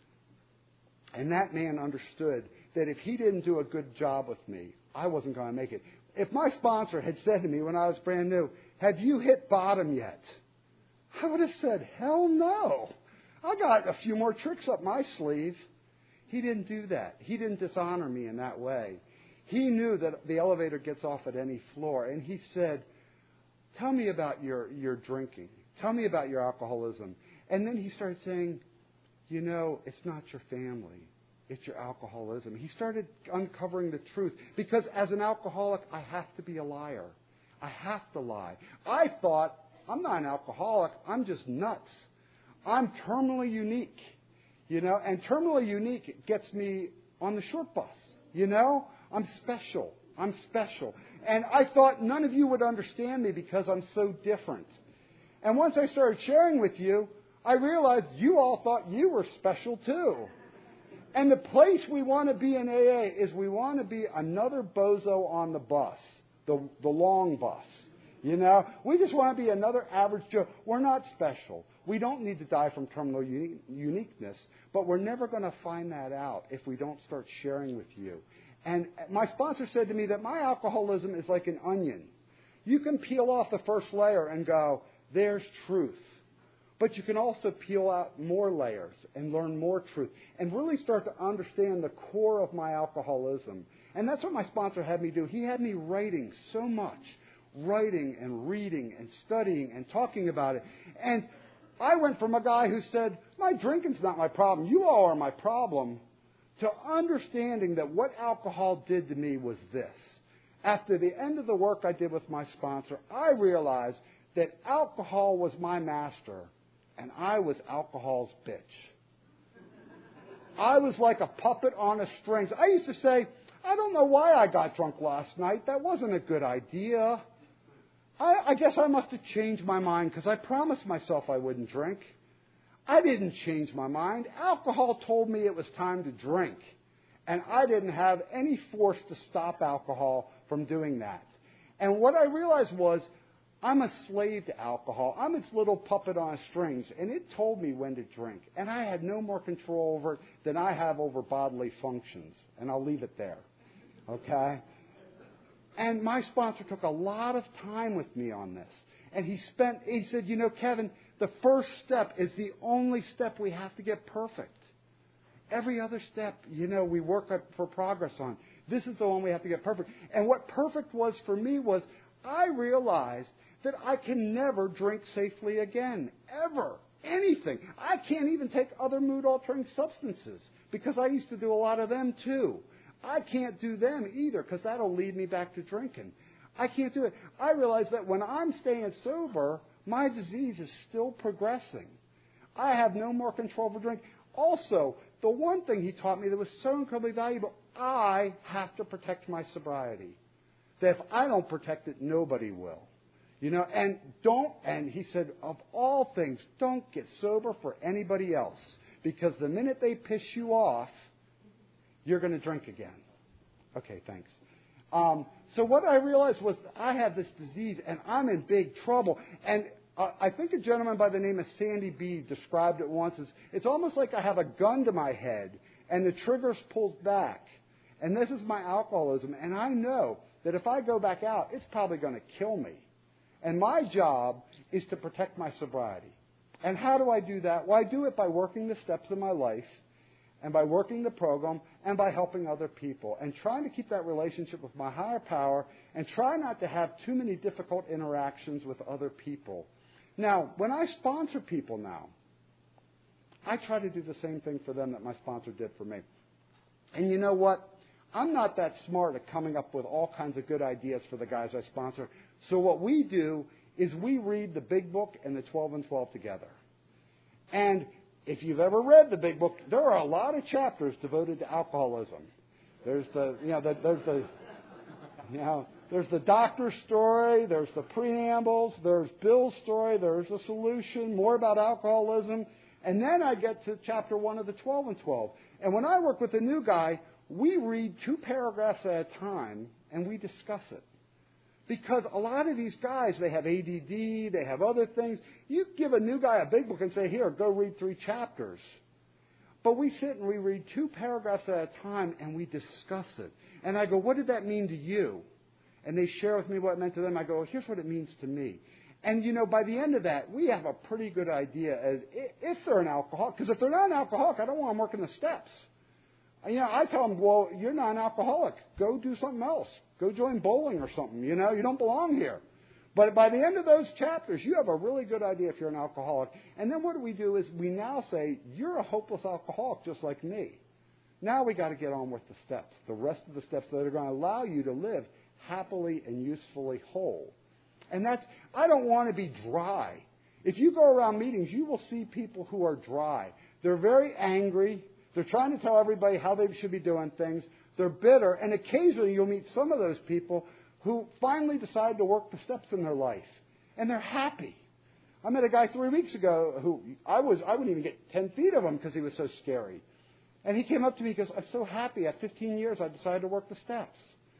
And that man understood that if he didn't do a good job with me, I wasn't going to make it. If my sponsor had said to me when I was brand new, have you hit bottom yet? I would have said, hell no. I got a few more tricks up my sleeve. He didn't do that. He didn't dishonor me in that way. He knew that the elevator gets off at any floor. And he said, tell me about your, your drinking. Tell me about your alcoholism. And then he started saying, you know, it's not your family. It's your alcoholism. He started uncovering the truth. Because as an alcoholic, I have to be a liar. I have to lie. I thought, I'm not an alcoholic. I'm just nuts. I'm terminally unique. You know, and terminally unique gets me on the short bus. You know, I'm special. I'm special. And I thought none of you would understand me because I'm so different. And once I started sharing with you, I realized you all thought you were special too. And the place we want to be in A A is we want to be another bozo on the bus, the, the long bus. You know, we just want to be another average Joe. We're not special. We don't need to die from terminal uni- uniqueness, but we're never going to find that out if we don't start sharing with you. And my sponsor said to me that my alcoholism is like an onion. You can peel off the first layer and go, there's truth. But you can also peel out more layers and learn more truth and really start to understand the core of my alcoholism. And that's what my sponsor had me do. He had me writing so much, writing and reading and studying and talking about it. And I went from a guy who said, my drinking's not my problem, you all are my problem, to understanding that what alcohol did to me was this. After the end of the work I did with my sponsor, I realized that alcohol was my master and I was alcohol's bitch. I was like a puppet on a string. I used to say, I don't know why I got drunk last night. That wasn't a good idea. I, I guess I must have changed my mind because I promised myself I wouldn't drink. I didn't change my mind. Alcohol told me it was time to drink. And I didn't have any force to stop alcohol from doing that. And what I realized was, I'm a slave to alcohol. I'm its little puppet on strings. And it told me when to drink. And I had no more control over it than I have over bodily functions. And I'll leave it there. Okay? And my sponsor took a lot of time with me on this. And he spent, he said, you know, Kevin, the first step is the only step we have to get perfect. Every other step, you know, we work for progress on. This is the one we have to get perfect. And what perfect was for me was I realized that I can never drink safely again, ever, anything. I can't even take other mood-altering substances because I used to do a lot of them too. I can't do them either because that'll lead me back to drinking. I can't do it. I realize that when I'm staying sober, my disease is still progressing. I have no more control over drink. Also, the one thing he taught me that was so incredibly valuable, I have to protect my sobriety. That if I don't protect it, nobody will. You know, and don't, and he said, of all things, don't get sober for anybody else. Because the minute they piss you off, you're going to drink again. Okay, thanks. Um, so what I realized was I have this disease, and I'm in big trouble. And uh, I think a gentleman by the name of Sandy B described it once as, it's almost like I have a gun to my head, and the trigger's pulled back. And this is my alcoholism, and I know that if I go back out, it's probably going to kill me. And my job is to protect my sobriety. And how do I do that? Well, I do it by working the steps of my life, and by working the program, and by helping other people, and trying to keep that relationship with my higher power, and try not to have too many difficult interactions with other people. Now, when I sponsor people now, I try to do the same thing for them that my sponsor did for me. And you know what? I'm not that smart at coming up with all kinds of good ideas for the guys I sponsor. So what we do is we read the Big Book and the twelve and twelve together. And if you've ever read the Big Book, there are a lot of chapters devoted to alcoholism. There's the, you know, the, there's the, you know, there's the doctor's story, there's the preambles, there's Bill's story, there's a solution, more about alcoholism. And then I get to chapter one of the twelve and twelve. And when I work with a new guy, we read two paragraphs at a time, and we discuss it. Because a lot of these guys, they have A D D, they have other things. You give a new guy a big book and say, here, go read three chapters. But we sit and we read two paragraphs at a time, and we discuss it. And I go, what did that mean to you? And they share with me what it meant to them. I go, here's what it means to me. And, you know, by the end of that, we have a pretty good idea as if they're an alcoholic. Because if they're not an alcoholic, I don't want them working the steps. You know, I tell them, well, you're not an alcoholic. Go do something else. Go join bowling or something. You know, you don't belong here. But by the end of those chapters, you have a really good idea if you're an alcoholic. And then what do we do is we now say, you're a hopeless alcoholic just like me. Now we got to get on with the steps, the rest of the steps that are going to allow you to live happily and usefully whole. And that's, I don't want to be dry. If you go around meetings, you will see people who are dry. They're very angry. They're trying to tell everybody how they should be doing things. They're bitter. And occasionally you'll meet some of those people who finally decide to work the steps in their life. And they're happy. I met a guy three weeks ago who I was I wouldn't even get ten feet of him because he was so scary. And he came up to me and goes, I'm so happy. At fifteen years, I decided to work the steps.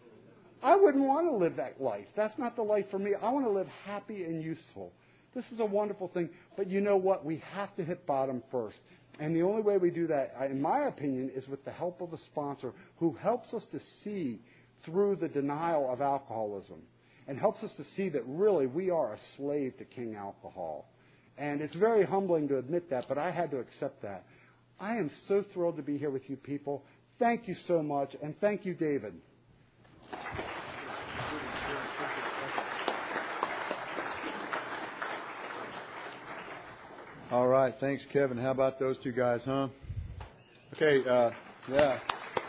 I wouldn't want to live that life. That's not the life for me. I want to live happy and useful. This is a wonderful thing. But you know what? We have to hit bottom first. And the only way we do that, in my opinion, is with the help of a sponsor who helps us to see through the denial of alcoholism and helps us to see that really we are a slave to King Alcohol. And it's very humbling to admit that, but I had to accept that. I am so thrilled to be here with you people. Thank you so much, and thank you, David. All right, thanks, Kevin. How about those two guys, huh? Okay, uh, yeah.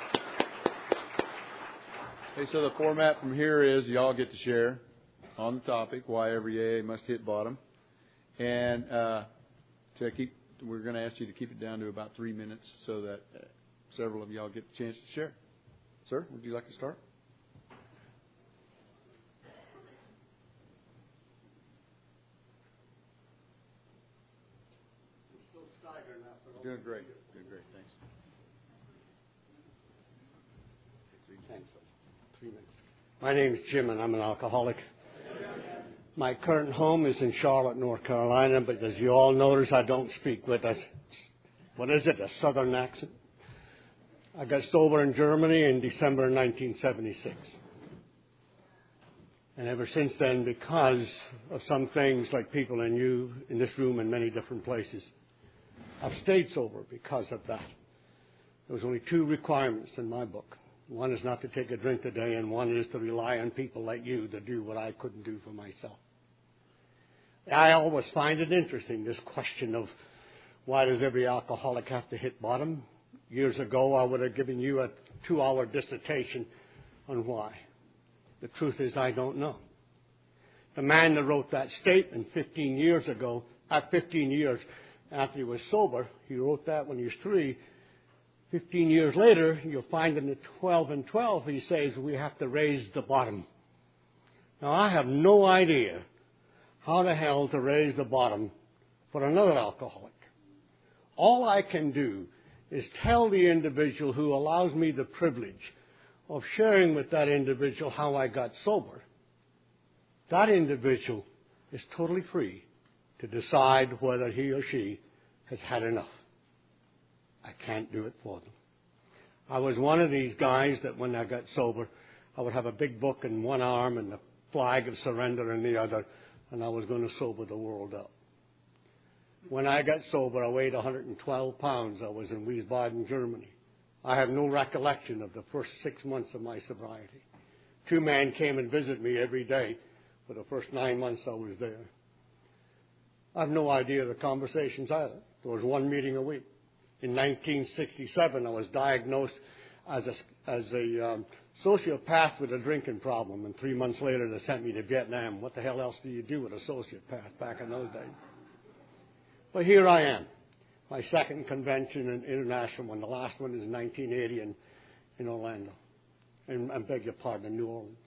Hey, so the format from here is y'all get to share on the topic, why every A A must hit bottom. And uh, to keep, we're going to ask you to keep it down to about three minutes so that uh, several of y'all get the chance to share. Sir, would you like to start? Doing great. Doing great. Thanks. Thanks. Three minutes. My name is Jim, and I'm an alcoholic. My current home is in Charlotte, North Carolina, but as you all notice, I don't speak with a, what is it, a southern accent. I got sober in Germany in December nineteen seventy-six. And ever since then, because of some things like people in you, in this room, and many different places, I've stayed sober because of that. There's only two requirements in my book. One is not to take a drink a day, and one is to rely on people like you to do what I couldn't do for myself. I always find it interesting, this question of why does every alcoholic have to hit bottom? Years ago, I would have given you a two-hour dissertation on why. The truth is, I don't know. The man that wrote that statement fifteen years ago, at fifteen years after he was sober, he wrote that when he was three. fifteen years later, you'll find in the twelve and twelve, he says, we have to raise the bottom. Now, I have no idea how the hell to raise the bottom for another alcoholic. All I can do is tell the individual who allows me the privilege of sharing with that individual how I got sober. That individual is totally free to decide whether he or she has had enough. I can't do it for them. I was one of these guys that when I got sober, I would have a big book in one arm and the flag of surrender in the other, and I was going to sober the world up. When I got sober, I weighed one hundred twelve pounds. I was in Wiesbaden, Germany. I have no recollection of the first six months of my sobriety. Two men came and visited me every day for the first nine months I was there. I have no idea of the conversations either. There was one meeting a week. In nineteen sixty-seven, I was diagnosed as a, as a um, sociopath with a drinking problem, and three months later they sent me to Vietnam. What the hell else do you do with a sociopath back in those days? But here I am, my second convention, an international one. The last one is in nineteen eighty in, in Orlando, and I beg your pardon, in New Orleans.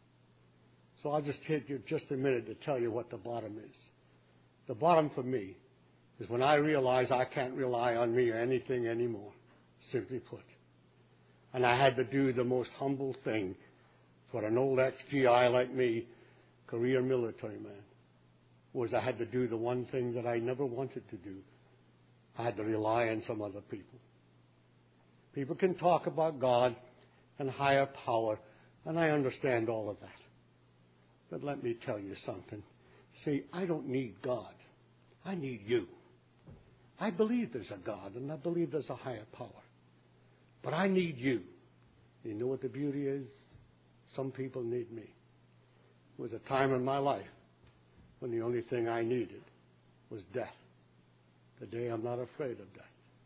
So I'll just take you just a minute to tell you what the bottom is. The bottom for me is when I realize I can't rely on me or anything anymore, simply put. And I had to do the most humble thing for an old ex-G I like me, career military man, was I had to do the one thing that I never wanted to do. I had to rely on some other people. People can talk about God and higher power, and I understand all of that. But let me tell you something. See, I don't need God. I need you. I believe there's a God, and I believe there's a higher power. But I need you. You know what the beauty is? Some people need me. There was a time in my life when the only thing I needed was death. Today I'm not afraid of death.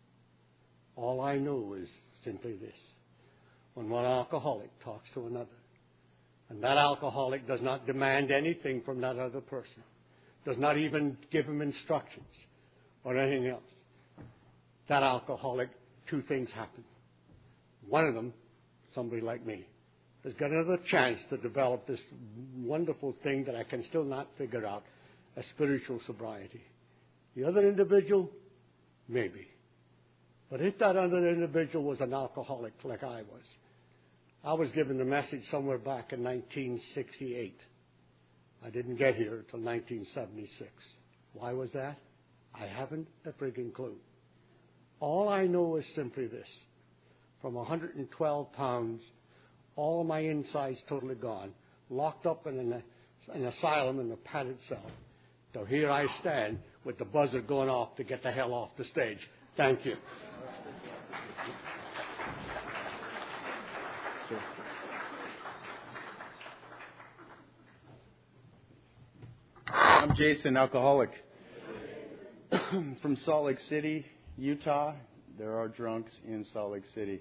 All I know is simply this. When one alcoholic talks to another, and that alcoholic does not demand anything from that other person, does not even give him instructions or anything else, that alcoholic, two things happen. One of them, somebody like me, has got another chance to develop this wonderful thing that I can still not figure out, a spiritual sobriety. The other individual, maybe. But if that other individual was an alcoholic like I was, I was given the message somewhere back in nineteen sixty-eight. I didn't get here until nineteen seventy-six. Why was that? I haven't a frigging clue. All I know is simply this. From one hundred twelve pounds, all of my insides totally gone, locked up in an, an asylum in a padded cell. So here I stand with the buzzer going off to get the hell off the stage. Thank you. I'm Jason, alcoholic. From Salt Lake City, Utah. There are drunks in Salt Lake City.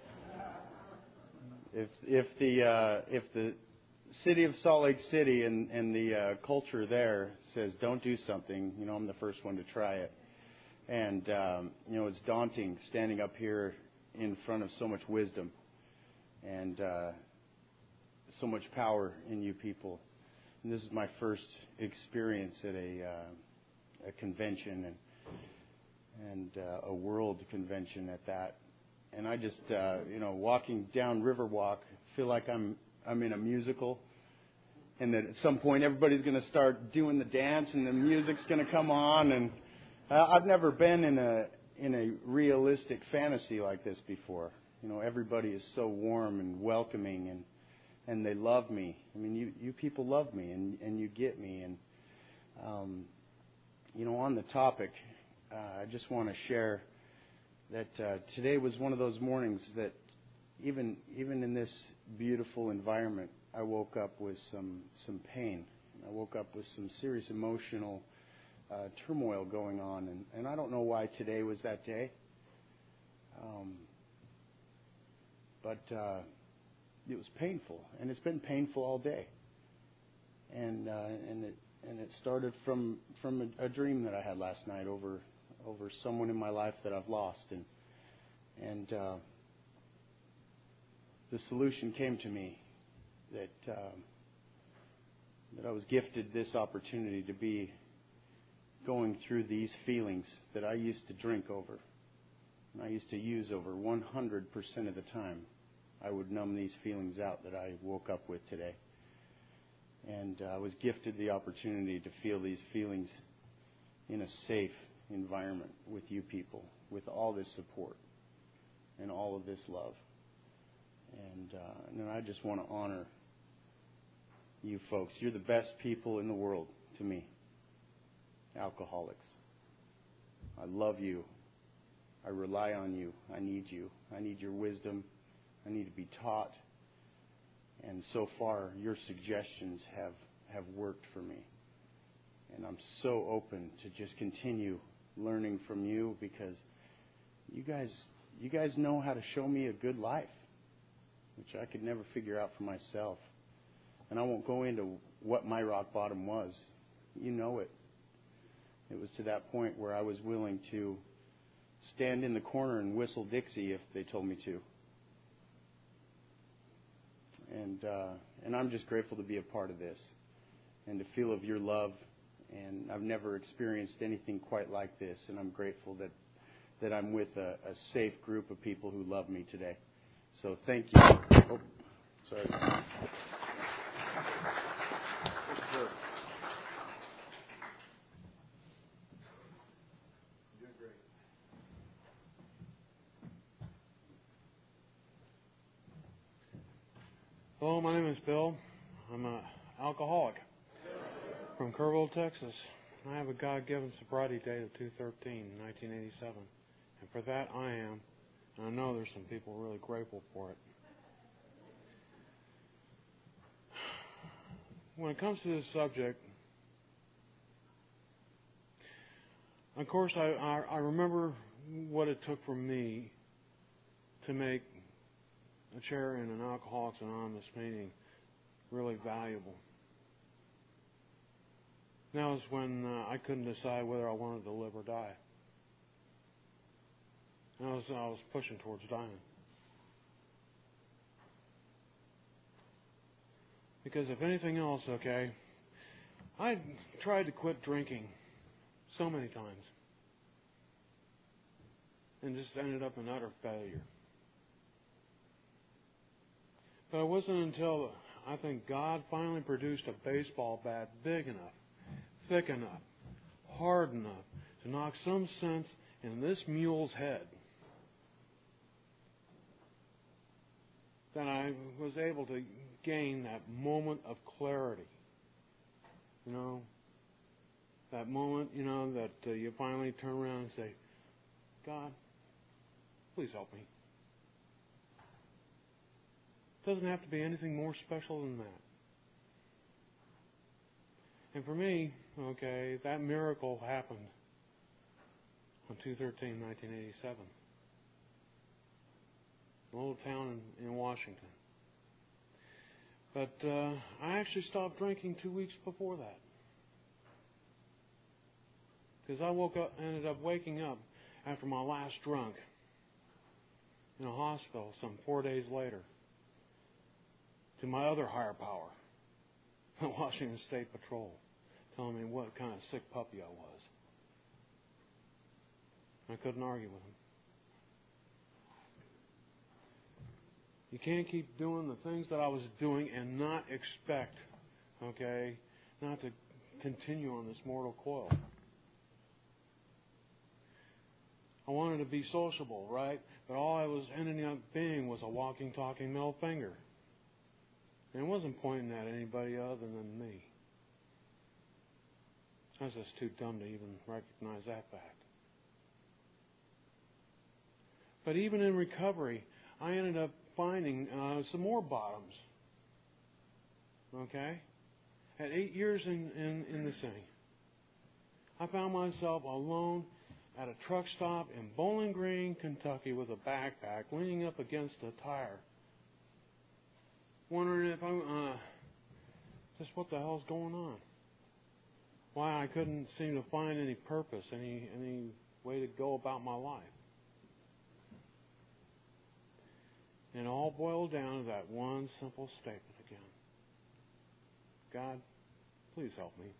If if the uh, if the city of Salt Lake City and, and the uh, culture there says don't do something, you know, I'm the first one to try it. And um, you know, it's daunting standing up here in front of so much wisdom and uh, so much power in you people. And this is my first experience at a uh, a convention and and uh, a world convention at that. And I just, uh, you know, walking down Riverwalk, feel like I'm I'm in a musical, and that at some point everybody's going to start doing the dance, and the music's going to come on. And uh, I've never been in a in a realistic fantasy like this before. You know, everybody is so warm and welcoming, and and they love me. I mean, you you people love me, and and you get me. And um, you know, on the topic, uh, I just want to share that uh, today was one of those mornings that even even in this beautiful environment, I woke up with some some pain. I woke up with some serious emotional uh, turmoil going on, and, and I don't know why today was that day. Um, you know, on the topic, uh, I just want to share that uh, today was one of those mornings that even even in this beautiful environment, I woke up with some some pain. I woke up with some serious emotional uh, turmoil going on, and, and I don't know why today was that day. Um, but uh, it was painful, and it's been painful all day. And uh, and it and it started from from a, a dream that I had last night over over someone in my life that I've lost, and and uh, the solution came to me that um, that I was gifted this opportunity to be going through these feelings that I used to drink over. And I used to use over one hundred percent of the time. I would numb these feelings out that I woke up with today. And uh, I was gifted the opportunity to feel these feelings in a safe environment with you people, with all this support and all of this love. And, uh, and I just want to honor you folks. You're the best people in the world to me, alcoholics. I love you. I rely on you. I need you. I need your wisdom. I need to be taught. And so far, your suggestions have, have worked for me. And I'm so open to just continue learning from you, because you guys you guys know how to show me a good life, which I could never figure out for myself. And I won't go into what my rock bottom was. You know it. It was to that point where I was willing to stand in the corner and whistle Dixie if they told me to. And uh, and I'm just grateful to be a part of this and to feel of your love. And I've never experienced anything quite like this. And I'm grateful that, that I'm with a, a safe group of people who love me today. So thank you. Oh, sorry. Hello, my name is Bill. I'm an alcoholic from Kerrville, Texas. I have a God-given sobriety date of two thirteen nineteen eighty-seven. And for that, I am, and I know there's some people really grateful for it. When it comes to this subject, of course, I, I, I remember what it took for me to make a chair in an Alcoholics Anonymous meeting really valuable. That was when uh, I couldn't decide whether I wanted to live or die. And I was I was pushing towards dying. Because if anything else, okay, I tried to quit drinking so many times and just ended up in utter failure. But it wasn't until I think God finally produced a baseball bat big enough, thick enough, hard enough to knock some sense in this mule's head that I was able to gain that moment of clarity. You know, that moment, you know, that uh, you finally turn around and say, God, please help me. Doesn't have to be anything more special than that. And for me, okay, that miracle happened on two thirteen nineteen eighty-seven. A little town in, in Washington. But uh, I actually stopped drinking two weeks before that. Because I woke up, ended up waking up after my last drunk in a hospital some four days later to my other higher power, the Washington State Patrol, telling me what kind of sick puppy I was. I couldn't argue with him. You can't keep doing the things that I was doing and not expect, okay, not to continue on this mortal coil. I wanted to be sociable, right? But all I was ending up being was a walking, talking middle finger. And it wasn't pointing at anybody other than me. I was just too dumb to even recognize that fact. But even in recovery, I ended up finding uh, some more bottoms. Okay? At eight years in, in, in this thing, I found myself alone at a truck stop in Bowling Green, Kentucky with a backpack leaning up against a tire. Wondering if I'm, uh, just what the hell's going on. Why I couldn't seem to find any purpose, any, any way to go about my life. And it all boiled down to that one simple statement again. God, please help me.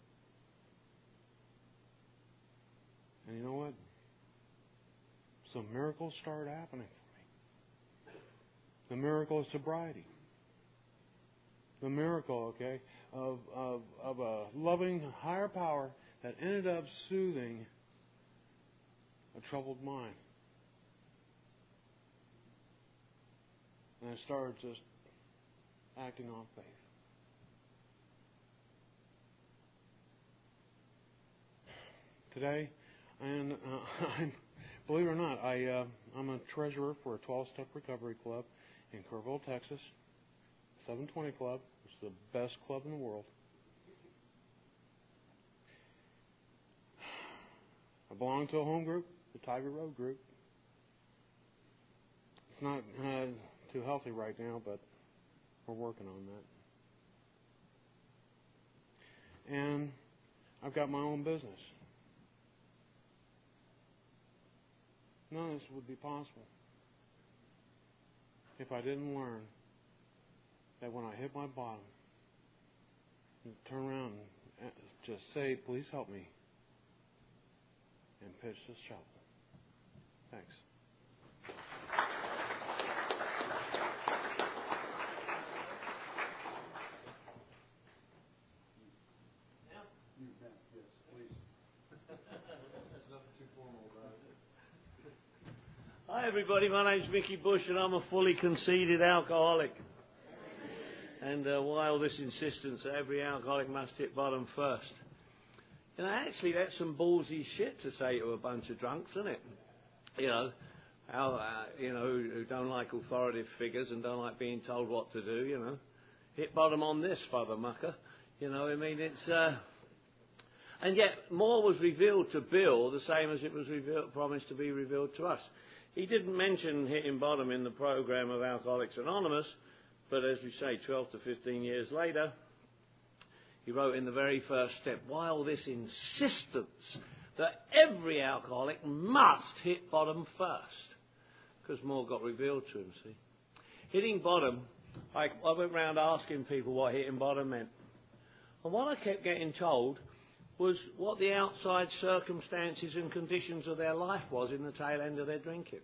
And you know what? Some miracles started happening for me. The miracle of sobriety. The miracle, okay, of, of, of a loving higher power that ended up soothing a troubled mind. And I started just acting on faith. Today, and uh, I'm, believe it or not, I, uh, I'm a treasurer for a twelve-step recovery club in Kerrville, Texas, seven twenty Club, which is the best club in the world. I belong to a home group, the Tiger Road group. It's not uh, too healthy right now, but we're working on that. And I've got my own business. None of this would be possible if I didn't learn that when I hit my bottom, turn around and just say, please help me, and pitch this shovel. Thanks. Hi everybody, my name's Mickey Bush and I'm a fully conceded alcoholic. And uh, why all this insistence that every alcoholic must hit bottom first? You know, actually that's some ballsy shit to say to a bunch of drunks, isn't it? You know, how, uh, you know, who, who don't like authoritative figures and don't like being told what to do, you know. Hit bottom on this, father mucker. You know, I mean, it's... Uh, and yet more was revealed to Bill the same as it was revealed, promised to be revealed to us. He didn't mention hitting bottom in the program of Alcoholics Anonymous, but as we say, twelve to fifteen years later, he wrote in the very first step, why all this insistence that every alcoholic must hit bottom first? Because more got revealed to him, see. Hitting bottom, I, I went round asking people what hitting bottom meant. And what I kept getting told was what the outside circumstances and conditions of their life was in the tail end of their drinking.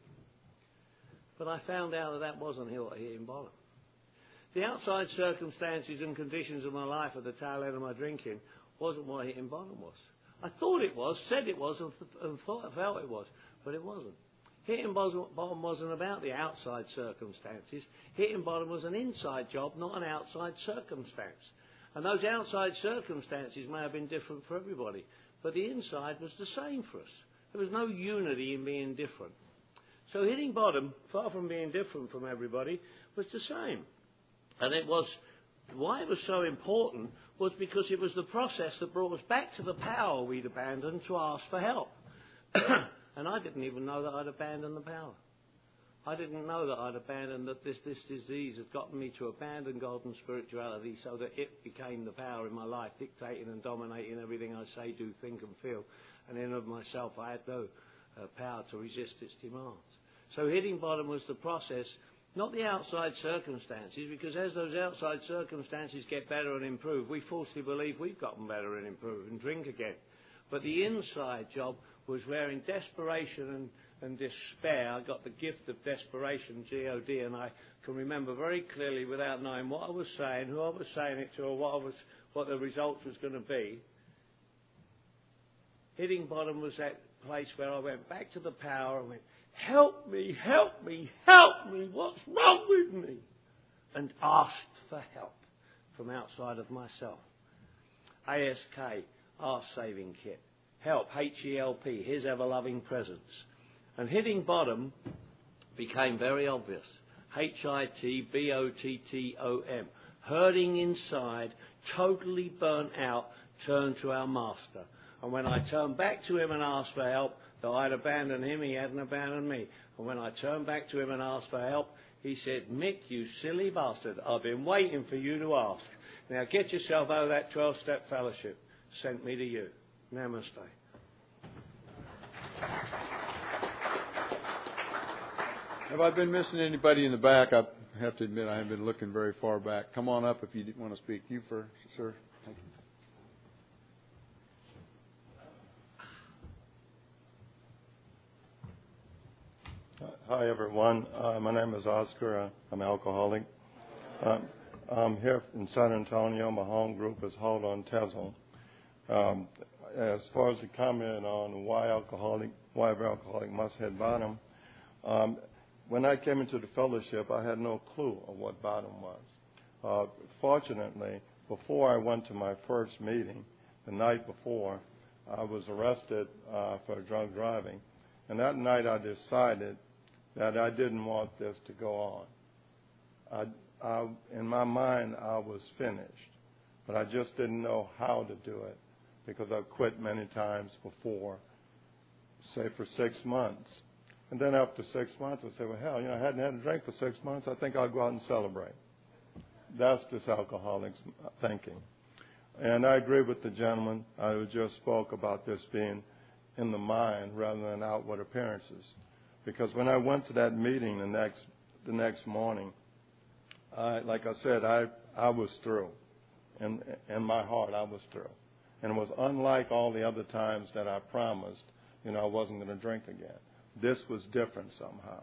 But I found out that that wasn't what hitting bottom. The outside circumstances and conditions of my life at the tail end of my drinking wasn't what hitting bottom was. I thought it was, said it was, and, and thought, felt it was, but it wasn't. Hitting bottom wasn't about the outside circumstances. Hitting bottom was an inside job, not an outside circumstance. And those outside circumstances may have been different for everybody, but the inside was the same for us. There was no unity in being different. So hitting bottom, far from being different from everybody, was the same. And it was, why it was so important was because it was the process that brought us back to the power we'd abandoned to ask for help. And I didn't even know that I'd abandoned the power. I didn't know that I'd abandoned, that this, this disease had gotten me to abandon God and spirituality so that it became the power in my life, dictating and dominating everything I say, do, think and feel. And in and of myself, I had no uh, power to resist its demands. So hitting bottom was the process, not the outside circumstances, because as those outside circumstances get better and improve, we falsely believe we've gotten better and improved and drink again. But the inside job was where in desperation and and despair, I got the gift of desperation, G O D, and I can remember very clearly, without knowing what I was saying, who I was saying it to, or what, I was, what the result was going to be. Hitting bottom was that place where I went back to the power and went, help me, help me, help me, what's wrong with me? And asked for help from outside of myself. A S K, Our Saving Kit. Help, H E L P, His Ever-Loving Presence. And hitting bottom became very obvious. H I T B O T T O M. Hurting inside, totally burnt out, turned to our Master. And when I turned back to him and asked for help, that I'd abandoned him, he hadn't abandoned me. And when I turned back to him and asked for help, he said, Mick, you silly bastard, I've been waiting for you to ask. Now get yourself out of that twelve-step fellowship. Sent me to you. Namaste. Have I been missing anybody in the back? I have to admit I haven't been looking very far back. Come on up if you want to speak. You first, sir. Thank you. Hi, everyone. Uh, my name is Oscar. Uh, I'm an alcoholic. Um, I'm here in San Antonio. My home group is Hold on Tezel. Um, as far as the comment on why alcoholic, why every alcoholic must hit bottom, um, when I came into the fellowship, I had no clue of what bottom was. Uh, fortunately, before I went to my first meeting, the night before, I was arrested uh, for drunk driving. And that night I decided that I didn't want this to go on. I, I, in my mind, I was finished, but I just didn't know how to do it because I've quit many times before, say for six months. And then after six months, I said, well, hell, you know, I hadn't had a drink for six months. I think I'll go out and celebrate. That's just alcoholics thinking. And I agree with the gentleman who just spoke about this being in the mind rather than outward appearances. Because when I went to that meeting the next the next morning, I, like I said, I I was through. In, in my heart, I was through. And it was unlike all the other times that I promised, you know, I wasn't going to drink again. This was different somehow.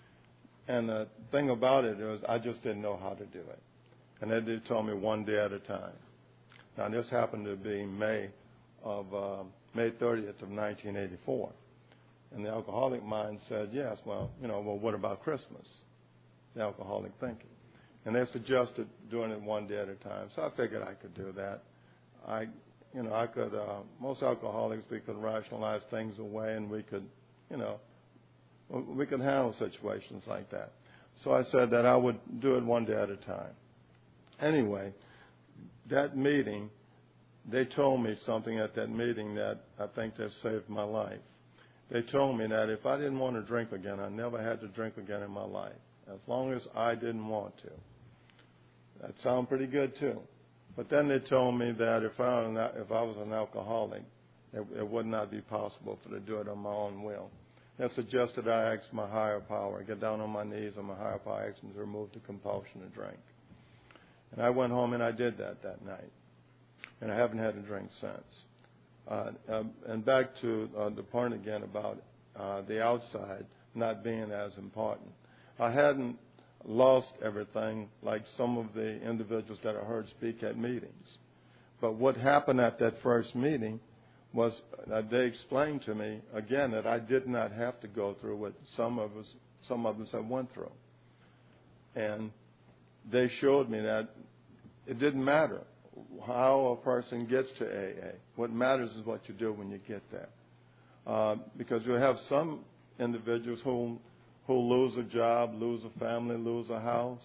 And the thing about it is I just didn't know how to do it. And they did tell me one day at a time. Now, this happened to be May of uh, May thirtieth of nineteen eighty-four. And the alcoholic mind said, yes, well, you know, well, what about Christmas? The alcoholic thinking. And they suggested doing it one day at a time. So I figured I could do that. I, you know, I could, uh, most alcoholics, we could rationalize things away and we could, you know, we could handle situations like that. So I said that I would do it one day at a time. Anyway, that meeting, they told me something at that meeting that I think that saved my life. They told me that if I didn't want to drink again, I never had to drink again in my life, as long as I didn't want to. That sounded pretty good, too. But then they told me that if I, if I was an alcoholic, it, it would not be possible for me to do it on my own will. They suggested I ask my higher power, get down on my knees on my higher power, ask them to remove the compulsion to drink. And I went home and I did that that night. And I haven't had a drink since. Uh, um, and back to uh, the point again about uh, the outside not being as important. I hadn't lost everything like some of the individuals that I heard speak at meetings. But what happened at that first meeting was uh, they explained to me, again, that I did not have to go through what some of us, some of us have went through. And they showed me that it didn't matter how a person gets to A A. What matters is what you do when you get there. Uh, because you have some individuals who who lose a job, lose a family, lose a house,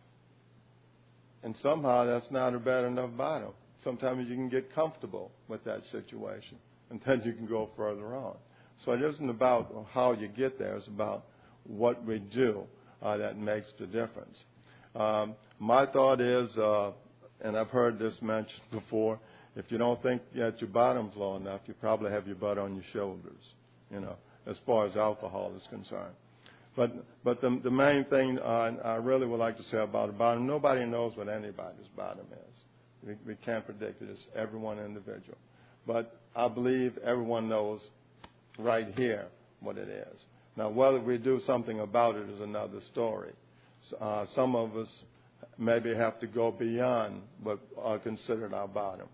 and somehow that's not a bad enough bottom. Sometimes you can get comfortable with that situation, and then you can go further on. So it isn't about how you get there. It's about what we do uh, that makes the difference. Um, my thought is, uh, and I've heard this mentioned before, if you don't think you're at your bottom's low enough, you probably have your butt on your shoulders, you know, as far as alcohol is concerned. But but the, the main thing uh, I really would like to say about the bottom, nobody knows what anybody's bottom is. We, we can't predict it. It's everyone individual. But I believe everyone knows right here what it is. Now, whether we do something about it is another story. Uh, some of us maybe have to go beyond what are considered our bottom.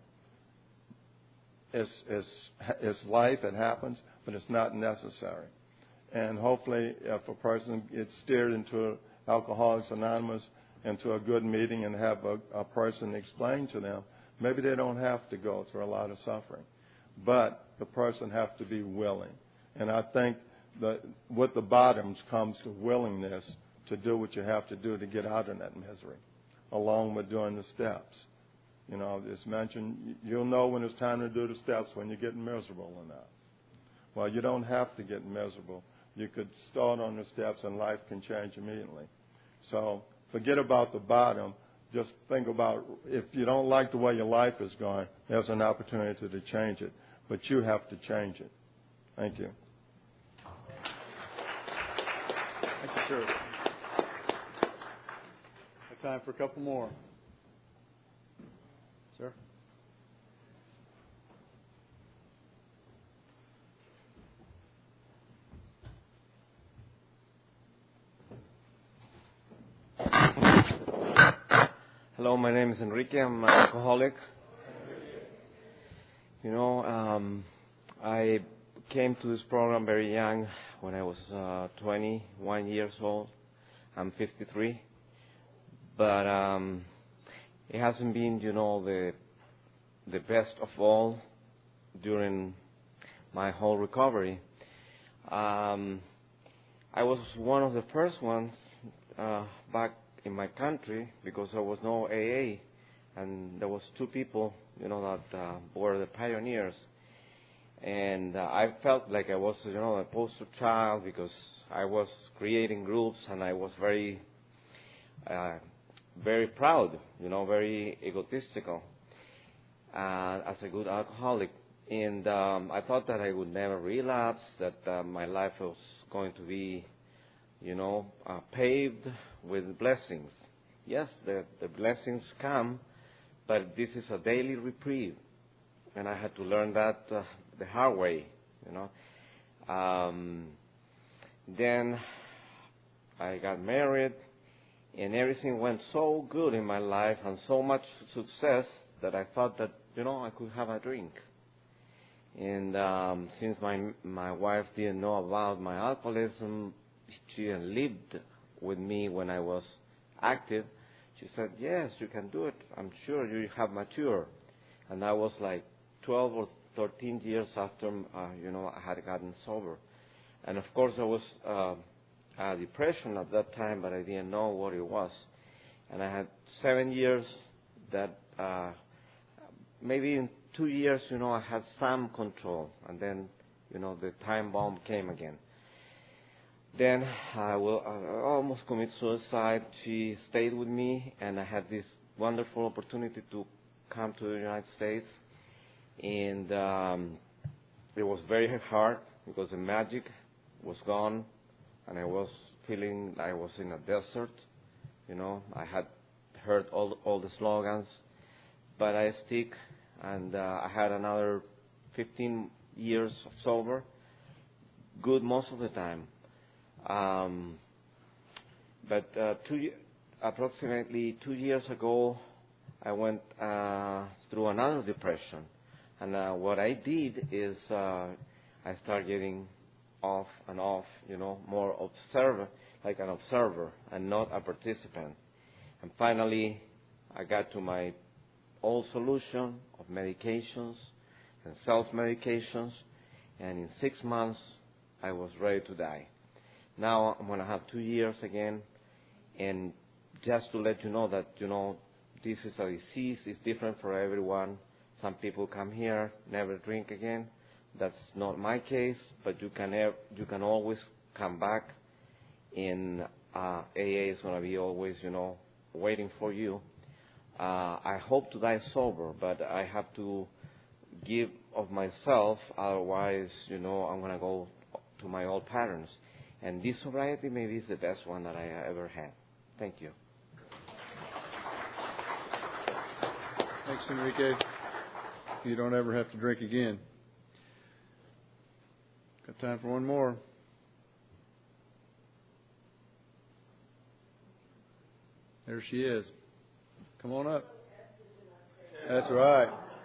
It's, it's, it's life, it happens, but it's not necessary. And hopefully if a person gets steered into Alcoholics Anonymous, into a good meeting and have a, a person explain to them, maybe they don't have to go through a lot of suffering. But the person has to be willing. And I think that with the bottoms comes the willingness to do what you have to do to get out of that misery, along with doing the steps. You know, it's mentioned, you'll know when it's time to do the steps when you're getting miserable enough. Well, you don't have to get miserable. You could start on the steps and life can change immediately. So forget about the bottom. Just think about if you don't like the way your life is going, there's an opportunity to change it. But you have to change it. Thank you. Thank you, sir. Got time for a couple more. Sir? Hello, my name is Enrique. I'm an alcoholic. You know, um, I came to this program very young when I was uh, twenty-one years old. I'm fifty-three. But um, it hasn't been, you know, the the best of all during my whole recovery. Um, I was one of the first ones uh, back in my country because there was no A A, and there was two people, you know, that uh, were the pioneers. And uh, I felt like I was, you know, a poster child because I was creating groups and I was very, uh, very proud, you know, very egotistical uh, as a good alcoholic. And um, I thought that I would never relapse, that uh, my life was going to be, you know, uh, paved with blessings. Yes, the, the blessings come, but this is a daily reprieve. And I had to learn that uh, the hard way, you know. Um, then I got married, and everything went so good in my life and so much success that I thought that, you know, I could have a drink. And um, since my my wife didn't know about my alcoholism, she lived with me when I was active. She said, yes, you can do it. I'm sure you have matured. And I was like twelve or thirteen years after, uh, you know, I had gotten sober. And of course, there was uh, a depression at that time, but I didn't know what it was. And I had seven years that uh, maybe in two years, you know, I had some control. And then, you know, the time bomb came again. Then I will I almost commit suicide. She stayed with me, and I had this wonderful opportunity to come to the United States. And um, it was very hard because the magic was gone, and I was feeling I was in a desert. You know, I had heard all all the slogans, but I stick, and uh, I had another fifteen years sober, good most of the time. Um, but uh, two, approximately two years ago, I went uh, through another depression. And uh, what I did is uh, I started getting off and off, you know, more observer, like an observer and not a participant. And finally, I got to my old solution of medications and self-medications. And in six months, I was ready to die. Now I'm going to have two years again, and just to let you know that, you know, this is a disease. It's different for everyone. Some people come here, never drink again. That's not my case, but you can you can always come back, and uh, A A is going to be always, you know, waiting for you. Uh, I hope to die sober, but I have to give of myself, otherwise, you know, I'm going to go to my old patterns. And this sobriety maybe is the best one that I ever had. Thank you. Thanks, Enrique. You don't ever have to drink again. Got time for one more. There she is. Come on up. That's right.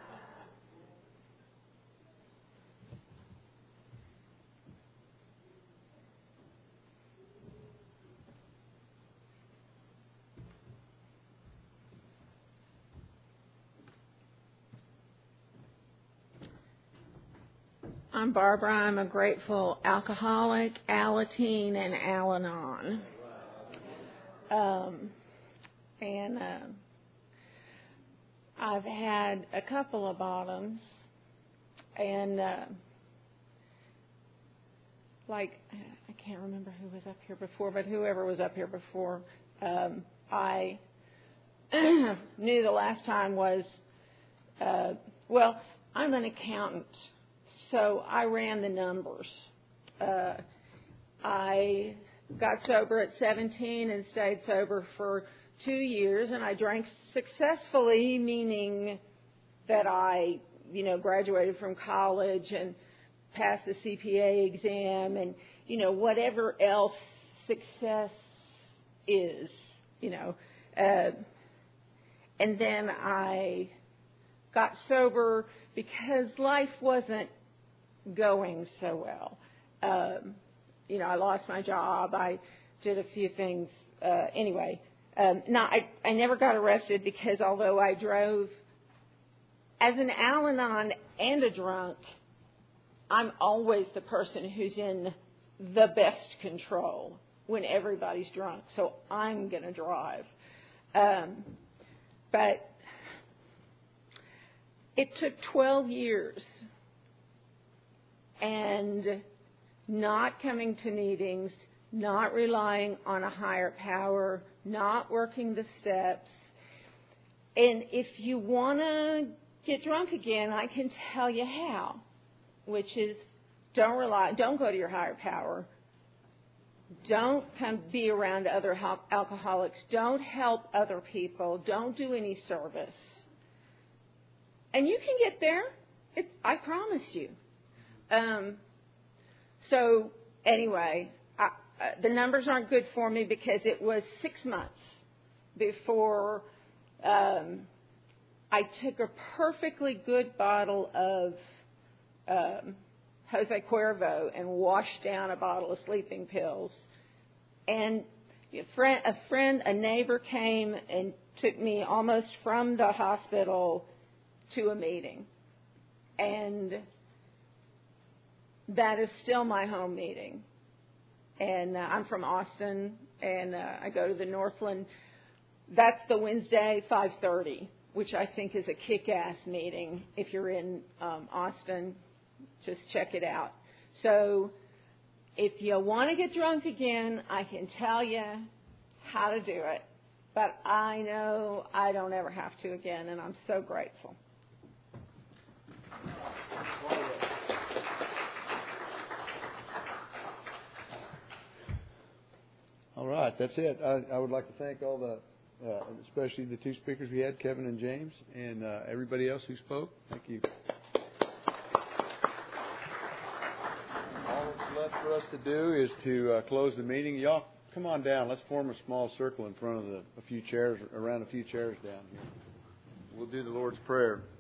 I'm Barbara. I'm a grateful alcoholic, Alateen, and Al-Anon. Um, and uh, I've had a couple of bottoms, and uh, like, I can't remember who was up here before, but whoever was up here before, um, I knew the last time was, uh, well, I'm an accountant, so I ran the numbers. Uh, I got sober at seventeen and stayed sober for two years, and I drank successfully, meaning that I, you know, graduated from college and passed the C P A exam and, you know, whatever else success is, you know. Uh, and then I got sober because life wasn't going so well. Um, you know, I lost my job. I did a few things. Uh, anyway, um, no, I, I never got arrested because although I drove as an Al-Anon and a drunk, I'm always the person who's in the best control when everybody's drunk. So I'm going to drive. Um, but it took twelve years and not coming to meetings, not relying on a higher power, not working the steps. And if you want to get drunk again, I can tell you how, which is don't rely, don't go to your higher power. Don't come be around other al- alcoholics. Don't help other people. Don't do any service. And you can get there. It, I promise you. Um, so anyway, I, uh, the numbers aren't good for me because it was six months before um, I took a perfectly good bottle of um, Jose Cuervo and washed down a bottle of sleeping pills. And a friend, a friend, a neighbor came and took me almost from the hospital to a meeting. And that is still my home meeting. And uh, I'm from Austin, and uh, I go to the Northland. That's the Wednesday, five thirty, which I think is a kick-ass meeting. If you're in um, Austin, just check it out. So if you want to get drunk again, I can tell you how to do it. But I know I don't ever have to again, and I'm so grateful. All right, that's it. I, I would like to thank all the, uh, especially the two speakers we had, Kevin and James, and uh, everybody else who spoke. Thank you. All that's left for us to do is to uh, close the meeting. Y'all, come on down. Let's form a small circle in front of the, a few chairs, around a few chairs down here. We'll do the Lord's Prayer.